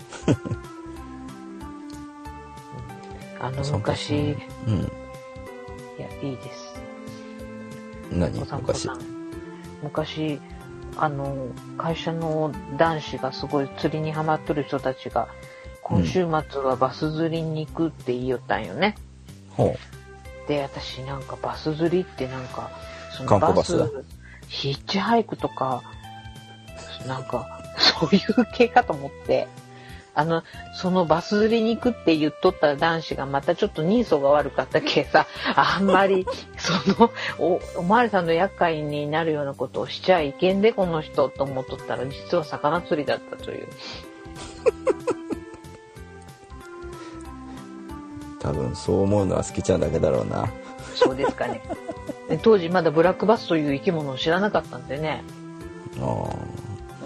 あの昔、うん、いやいいです。 何昔？ 昔あの会社の男子がすごい釣りにハマっとる人たちが今週末はバス釣りに行くって言いよったんよね。 うん、 で私なんかバス釣りってなんかそのバスヒッチハイクとかなんかそういう系かと思って、あのそのバス釣りに行くって言っとった男子がまたちょっと人相が悪かったけさ、あんまりその お, おまわりさんの厄介になるようなことをしちゃいけんでこの人と思っとったら実は魚釣りだったという。 多分そう思うのは好きちゃんだけだろうな。 そうですかね。当時まだブラックバスという生き物を知らなかったんでね。 ああ、うん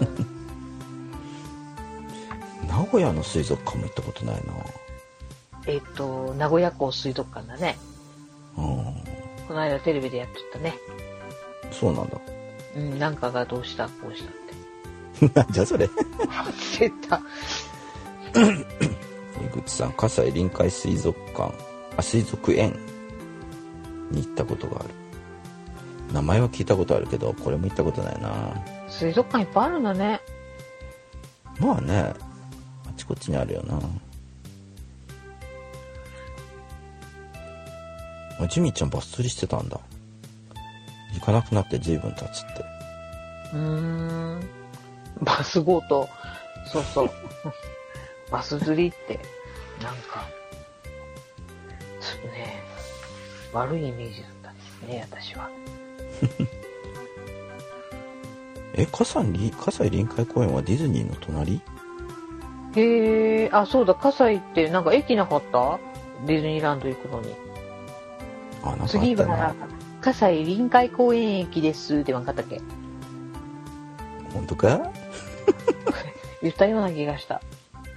、名古屋の水族館も行ったことないな。 えっと名古屋港水族館だね。 うん、 この間テレビでやっとったね。 そうなんだ。 うん、なんかがどうしたこうしたって。 なんじゃそれ。 忘れた。 井口さん、葛西臨海水族館、あ、水族園に行ったことがある。名前は聞いたことあるけど、これも行ったことないな。 水族館いっぱいあるんだね。 まあね、あちこちにあるよな。あ、ジミーちゃんバス釣りしてたんだ。行かなくなって随分経つって。 うーん、バスボート、そうそうバス釣りってなんかね、悪いイメージだったんですね、私は。 え、葛西葛西臨海公園はディズニーの隣？ へえ、あ、そうだ、葛西ってなんか駅なかった？ディズニーランド行くのに。 あ、なんかあった次はな。 葛西臨海公園駅ですって分かったっけ？ 本当か？ 言ったような気がした。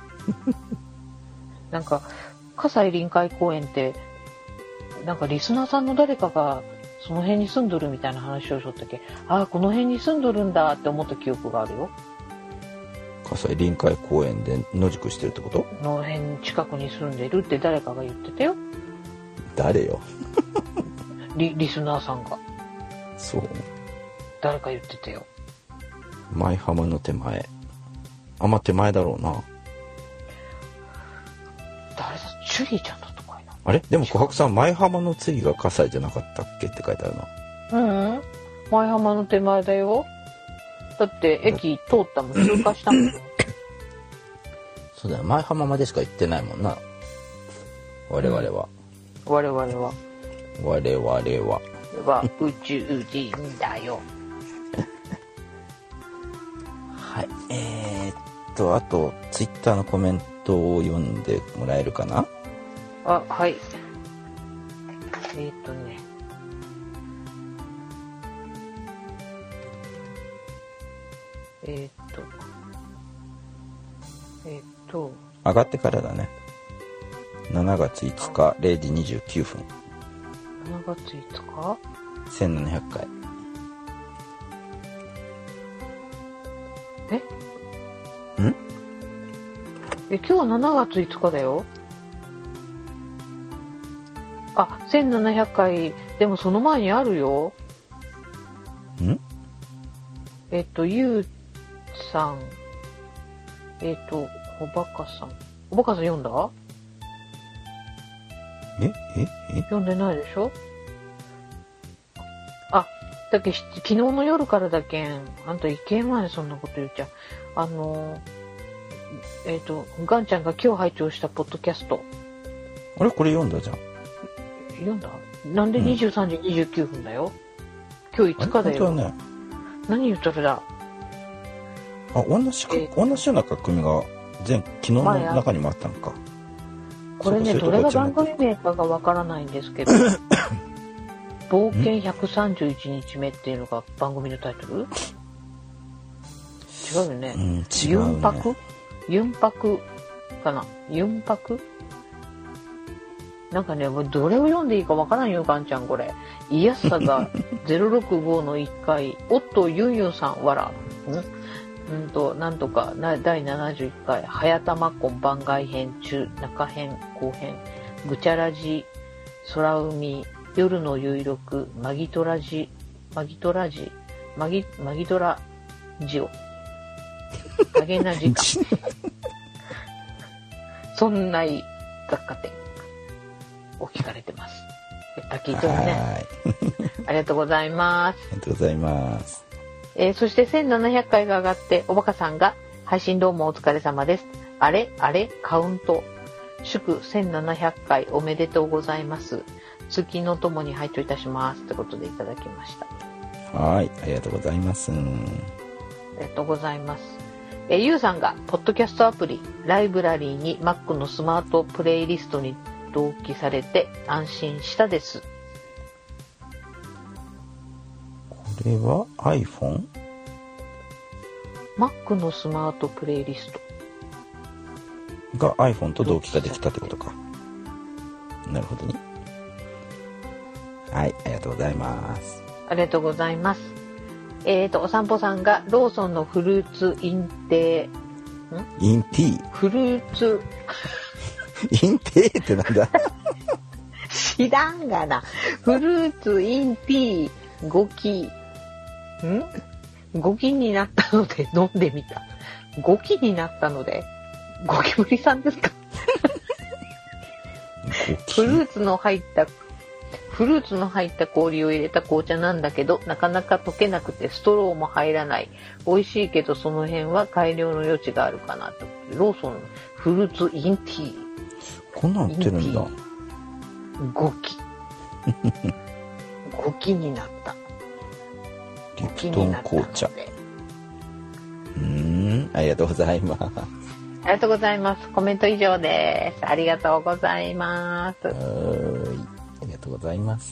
なんか葛西臨海公園ってなんかリスナーさんの誰かがその辺に住んどるみたいな話をしとったっけ。ああ、この辺に住んどるんだって思った記憶があるよ。 葛西臨海公園で野宿してるってこと？ この辺近くに住んでるって誰かが言ってたよ。 誰よ？ リ, リスナーさんが。 そう。 誰か言ってたよ。 舞浜の手前。あんま手前だろうな。 誰だ？チュリーちゃんだとかいな。 あれ？でも琥珀さん、舞浜の次が葛西じゃなかったっけって書いてあるな。 うんうん。舞浜の手前だよ。だって駅通ったもん、通過したもん。 そうだよ、舞浜までしか行ってないもんな。我々は。 我々は。 我々は。 は宇宙人だよ。 はい。えー、っと、あと、ツイッターのコメントを読んでもらえるかな？ あ、はい。えー、っとね。えー、っと。えー、っと。 上がってからだね。しちがついつかれいじにじゅうきゅうふん。 しちがついつかせんななひゃっかい。 えんえ、今日しちがついつかだよ。あ、せんななひゃっかい、でもその前にあるよ。 んえっと、ゆうさん、えっと、おばかさん。おばかさん読んだ？ えええ読んでないでしょ？あ、だっけ、昨日の夜からだけん、あんたいけんわね、そんなこと言っちゃう。あの、えっと、ガンちゃんが今日拝聴したポッドキャスト。 あれこれ読んだじゃん。 読んだ？なんでにじゅうさんじにじゅうきゅうふんだよ。今日いつかだよ。 本当はね。 何言っとるだ。 あ、同じか、 えー同じような書き込みが前昨日の中にもあったのか。 これね、どれが番組名かがわからないんですけど、冒険ひゃくさんじゅういちにちめっていうのが番組のタイトル？違うよね。 うん、違うね。 ユンパク？ユンパクかな？ユンパク？なんかね、もうどれを読んでいいかわからんよ、ガンちゃん、これ。いやっさがゼロろくごのいっかい、おっと、ユンユンさん、わら。んうんと、なんとか、なだいななじゅういっかい、はやたまこん番外編、中、中編、後編、ぐちゃらじ、空海、夜の有力、マギトラジ、マギトラジ、マギ、マギトラジオ。大変な時間。そんな雑貨店を聞かれてます。いっぱい聞いてるね。ありがとうございます。 ありがとうございます。 えー、そしてせんななひゃっかいが上がっておばかさんが配信どうもお疲れ様です。あれあれカウント祝せんななひゃっかいおめでとうございます。月のともに拝聴いたしますってことでいただきました。 はい、ありがとうございます。ありがとうございます。えー、ゆうさんがポッドキャストアプリライブラリーに Mac のスマートプレイリストに同期されて安心したです。 これは iPhone？ Mac のスマートプレイリストが iPhone と同期ができたってことか。なるほどね。はい、ありがとうございます。 ありがとうございます。えーと、お散歩さんがローソンのフルーツインテー、 んインティー。 フルーツ、 インテーってなんだ知らんがな。フルーツインティーごき、んごきになったので飲んでみた。ごきになったので、ゴキブリさんですかフルーツの入った、フルーツの入った氷を入れた紅茶なんだけど、なかなか溶けなくてストローも入らない。美味しいけどその辺は改良の余地があるかなと。ローソンフルーツインティー。 こんなん売ってるんだ。 ごき。ごきになった。 リプトン紅茶。 ありがとうございます。 ありがとうございます。コメント以上です。ありがとうございます。 はーい。ありがとうございます。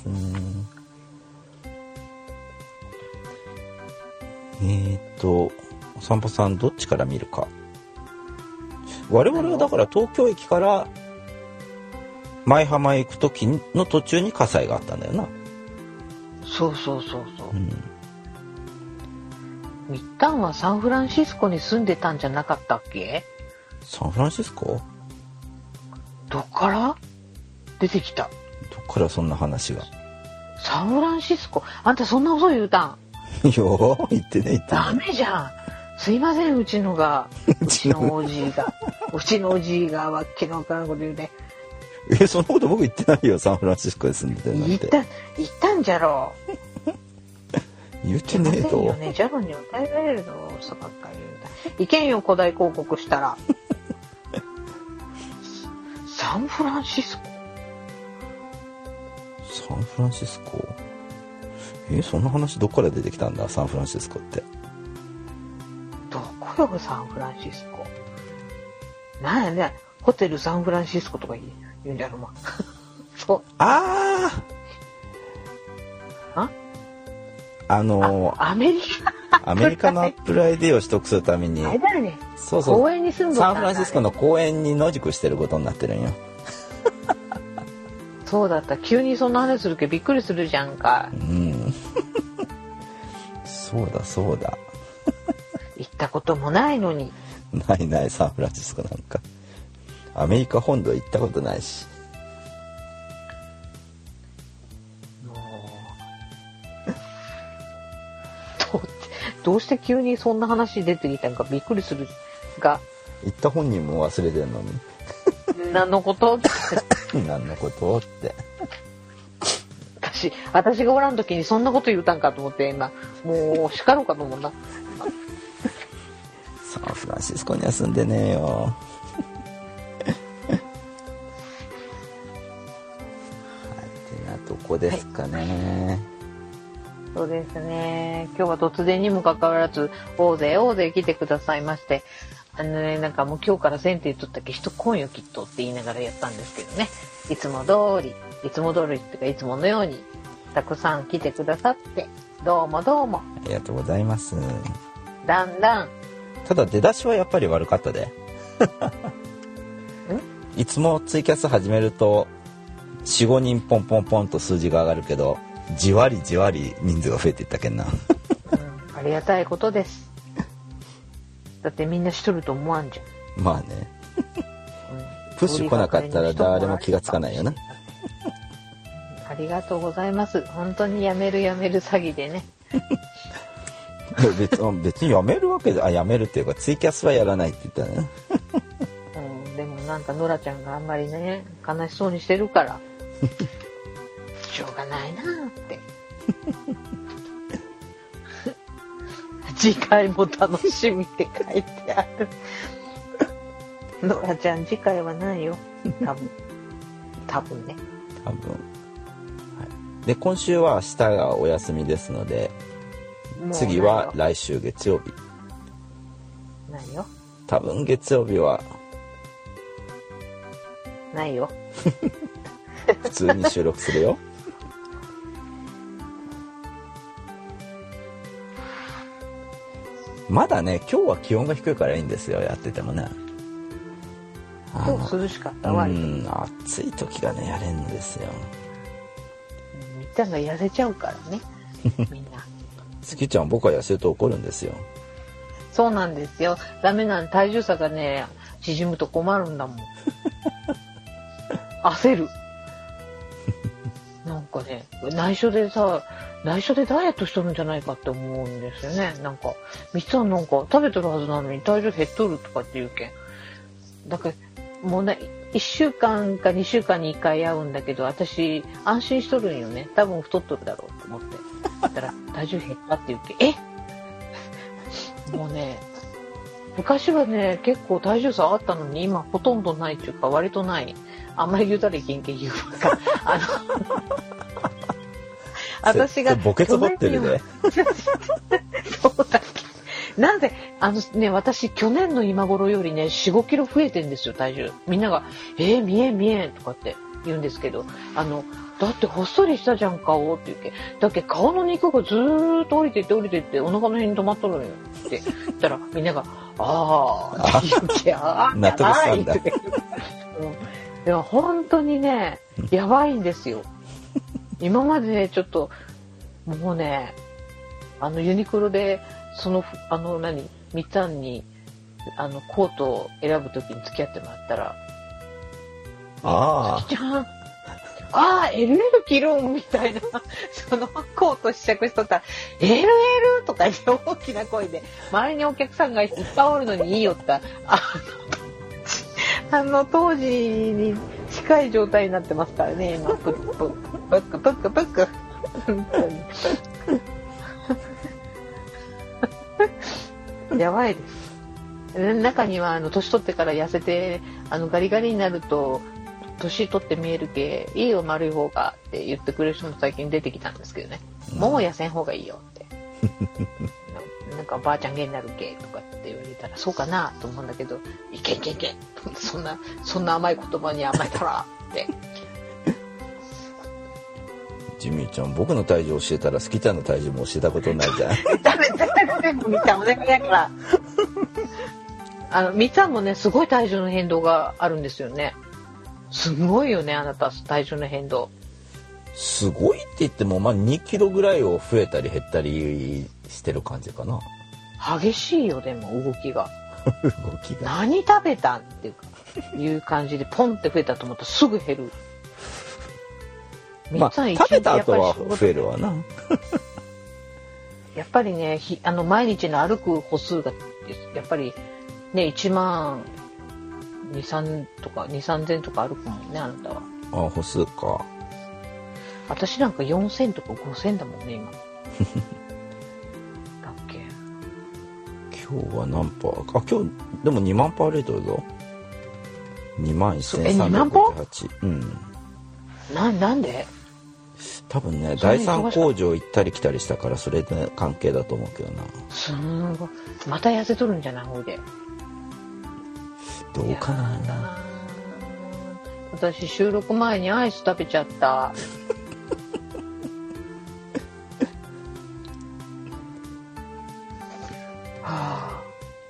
えーと、お散歩さんどっちから見るか。我々はだから東京駅から舞浜へ行く時の途中に火災があったんだよな。 そうそうそうそう。 うん。 一旦はサンフランシスコに住んでたんじゃなかったっけ？ サンフランシスコ？ どっから出てきた？ どっからそんな話が。 サンフランシスコ？あんたそんなこと言うたん？ よー、言ってね言ってね。 ダメじゃん。すいません、うちのが、うちのおじいが、うちのおじいがわっけのわからんこと言うね。 え、そんなこと僕言ってないよ。サンフランシスコで住んでてなんて。 言った、言ったんじゃろう。 言ってねえと。 いよね、ジャロに訴えられるの、そばっかり言うた。いけんよ、古代広告したら。サンフランシスコ？ サンフランシスコ？え、そんな話どっから出てきたんだ、サンフランシスコって。 どこよ、サンフランシスコ。なんやね、ホテルサンフランシスコとか言うんじゃろ、ま。そう。 あああのー、アメリカアメリカのアップルアイディを取得するために、 あれだよね。 そうそう、 公園に住んどったんだ、 サンフランシスコの公園に野宿してることになってるんよ。 そうだった。急にそんな話するけどびっくりするじゃんか。 うん。そうだそうだ。 行ったこともないのに。 ないない、サンフランシスコなんか。アメリカ本土行ったことないし。 もうどうどうして急にそんな話出てきたのかびっくりするが。 行った本人も忘れてるのに。 何のこと何のことって私私がおらん時にそんなこと言うたんかと思って今もう叱ろうかと思うな。 サンフランシスコには住んでねえよ。はい、ってなとこですかね、はい、 そうですね。今日は突然にもかかわらず大勢大勢来てくださいまして、あのね、なんかもう今日からせんって言っとったっけ、人来んよきっとって言いながらやったんですけどね、いつも通りいつも通りっていうかいつものようにたくさん来てくださってどうもどうもありがとうございます。 だんだんただ出だしはやっぱり悪かったでいつもツイキャス始めると よん,ご 人ポンポンポンと数字が上がるけどじわりじわり人数が増えていったけんな、うん、 ありがたいことです。だってみんなしとると思わんじゃん。 まあね、うん、プッシュ来なかったら誰も気がつかないよな。 ありがとうございます。本当にやめるやめる詐欺でね。 別, 別にやめるわけで、あ、やめるっていうかツイキャスはやらないって言ったね。 うん、でもなんかノラちゃんがあんまりね悲しそうにしてるからしょうがないなーって次回も楽しみって書いてある。ノラちゃん次回はないよ多分多分ね多分、はい、で今週は明日がお休みですので次は来週月曜日。 ないよ。 多分月曜日はないよ。 普通に収録するよ。まだね今日は気温が低いからいいんですよ、やっててもね。 今日涼しかったわ。 うん暑い時がねやれんのですよ。 みっちゃんが痩せちゃうからねみんな。 好きちゃん僕は痩せると怒るんですよ。 そうなんですよ。ダメなん体重差がね縮むと困るんだもん。焦る。なんかね内緒でさ内緒でダイエットしとるんじゃないかって思うんですよね。なんかみっちゃんなんか食べてるはずなのに体重減っとるとかって言うけん。だからもうねいっしゅうかんかにしゅうかんにいっかい会うんだけど私安心しとるんよね。多分太っとるだろうと思って言ったら体重減ったって言うけん。えもうね昔はね結構体重差あったのに今ほとんどないっていうか割とない。あんまり言うたらいけんけん言うかあの私がボケツ掘ってるね。 そうだっけなんで、あのね、私、去年の今頃よりね、よん、ごキロ増えてんですよ、体重。みんなが、えー、見えん見えんとかって言うんですけど、あの、だってほっそりしたじゃん、顔って言うけ。だけ顔の肉がずーっと降りてって降りてって、お腹の辺に止まっとるのよって言ったら、みんなが、あーって言うけ、あー納得したんだって。うん、いや、本当にね、やばいんですよ。今までね、ちょっと、もうね、あのユニクロで、その、あの何、みっつぁんに、あの、コートを選ぶときに付き合ってもらったら、 あじゃんああ、エルエル 着るんみたいな、そのコート試着しとったら、エルエル とか言って大きな声で、周りにお客さんがいっぱいおるのにいいよって、あの、あの当時に近い状態になってますからね、今、プップッ、プックプックプック。やばいです。中には、あの、年取ってから痩せて、あの、ガリガリになると、年取って見えるけ、いいよ、丸い方がって言ってくれる人も最近出てきたんですけどね。うん、もう痩せん方がいいよって。な, なんか、ばあちゃんげになるけとかって言われたら、そうかなと思うんだけど、いけいけいけそんな、そんな甘い言葉に甘えたらって。 ジミーちゃん、僕の体重教えたら、スキちゃんの体重も教えたことないじゃん。 ダメ、絶対ダメ、みちゃん、お願いだから。あの、みちゃんもね、すごい体重の変動があるんですよね。すごいよね、あなた、体重の変動。 すごいって言っても、まあ、にキロぐらいを増えたり減ったりしてる感じかな。 激しいよ、でも、動きが。 動きが。 何食べたっていうか、いう感じで、ポンって増えたと思ったらすぐ減る。 まあ、食べた後は増えるわな。 やっぱりね、ひあの毎日の歩く歩数が、やっぱりね、いちまんに、さんとか、に、さんぜんとか歩くもんね、あなたは。 ああ、歩数か。 私なんかよんせんとかごせんだもんね、今。だっけ。 今日は何パーあ、今日、でもにまんパー歩いとるぞ。にまんせんさんびゃくごじゅうはち。うん。 な、なんで？ 多分ね、第三工場行ったり来たりしたから、それで関係だと思うけどな。 すんごい。また痩せとるんじゃないほいで。 どうかな。 私、収録前にアイス食べちゃった。はあ、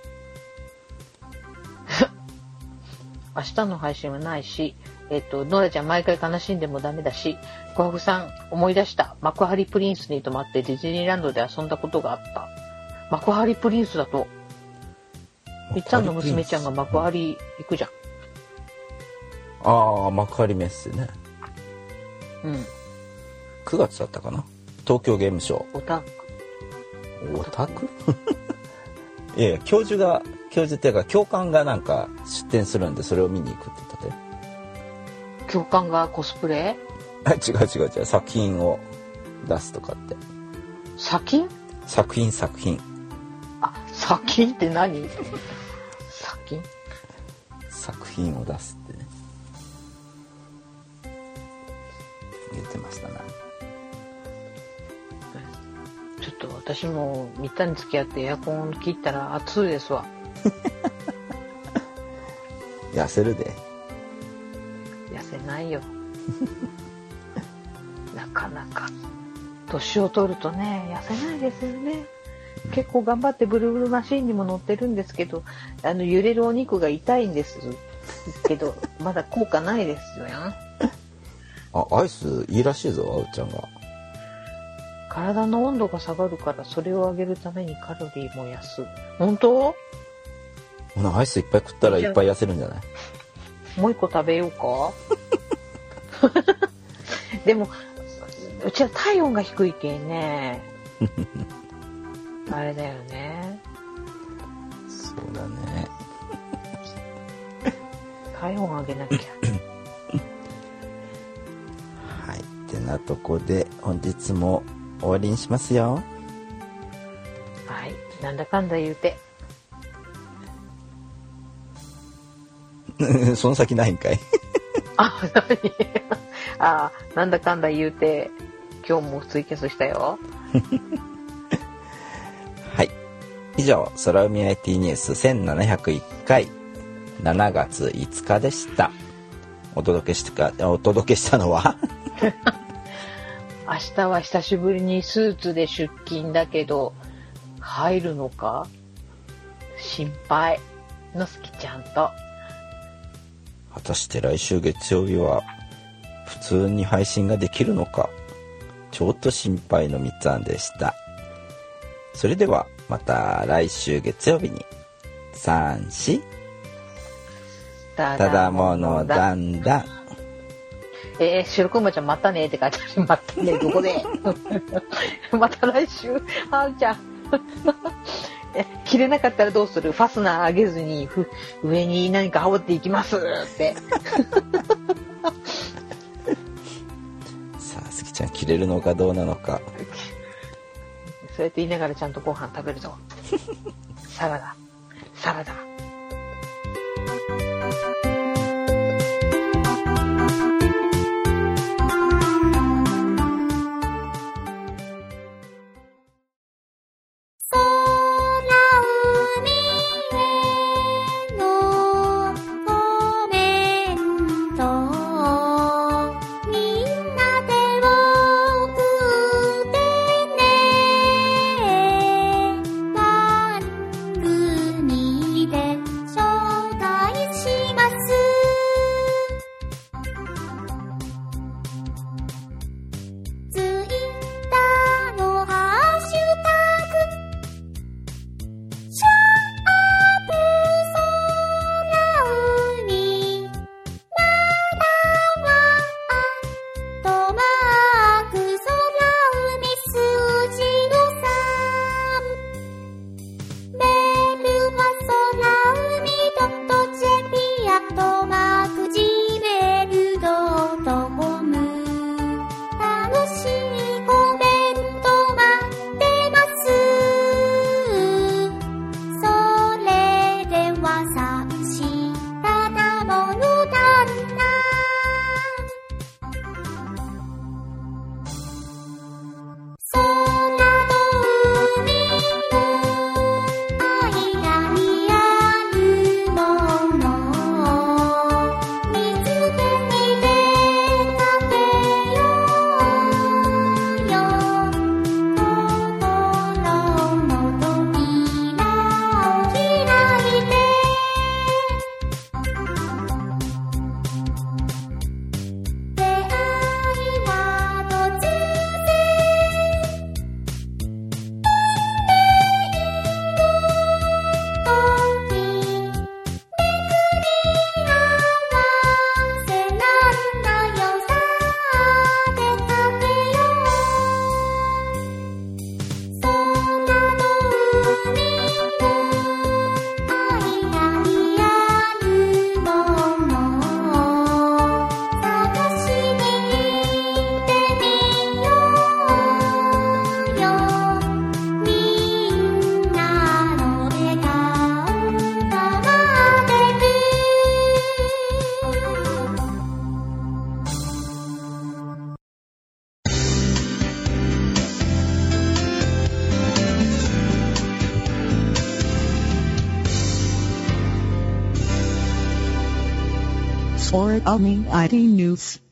明日の配信はないし、えっと、ノラちゃん毎回悲しんでもダメだし、小ハグさん思い出した。幕張プリンスに泊まってディズニーランドで遊んだことがあった。幕張プリンスだと、みっつぁんの娘ちゃんが幕張行くじゃん。 ああ、幕張メッセね。 うん。 くがつだったかな。東京ゲームショー。 オタク。 オタクいやいや、教授が、教授っていうか教官がなんか出展するんで、それを見に行くって言ったで。 教官がコスプレ？ あ、違う違う違う、作品を出すとかって。 作品？ 作品作品。 あ、作品って何？作品？ 作品を出すってね。言ってましたな。 ちょっと私もみっつぁんに付き合ってエアコン切ったら暑いですわ。 痩せるで。 痩せないよ。なかなか年を取るとね、痩せないですよね。結構頑張ってブルブルマシンにも乗ってるんですけど、あの揺れるお肉が痛いんですけど、まだ効果ないですよやん。 あ、アイスいいらしいぞ、あうちゃんが。 体の温度が下がるから、それを上げるためにカロリー燃やす。本当？ ほな、アイスいっぱい食ったらいっぱい痩せるんじゃない？ もう一個食べようか。でもうちは体温が低いけんね。あれだよね。 そうだね。 体温上げなきゃ。 はい、ってなとこで本日も終わりにしますよ。 はい、なんだかんだ言うて。 その先ないんかい。 あ、何？あ、なんだかんだ言うて今日もツイキャスしたよ。 はい、 以上、空海 アイティー ニュースせんななひゃくいっかい、しちがついつかでした。お届けした、お届けしたのは明日は久しぶりにスーツで出勤だけど、入るのか心配のすきちゃんと。 果たして来週月曜日は普通に配信ができるのか、ちょっと心配のみっつあんでした。それではまた来週月曜日に。さん、しただものだんだん。 えー、白くまちゃんまたねって書いてある。またね、どこでまた来週。あーちゃんえ着れなかったらどうする？ファスナー上げずにふ上に何か羽織っていきますってさあ、すきちゃん着れるのかどうなのか。 そうやって言いながらちゃんとご飯食べるぞサラダサラダ。 Or Omni アイティー News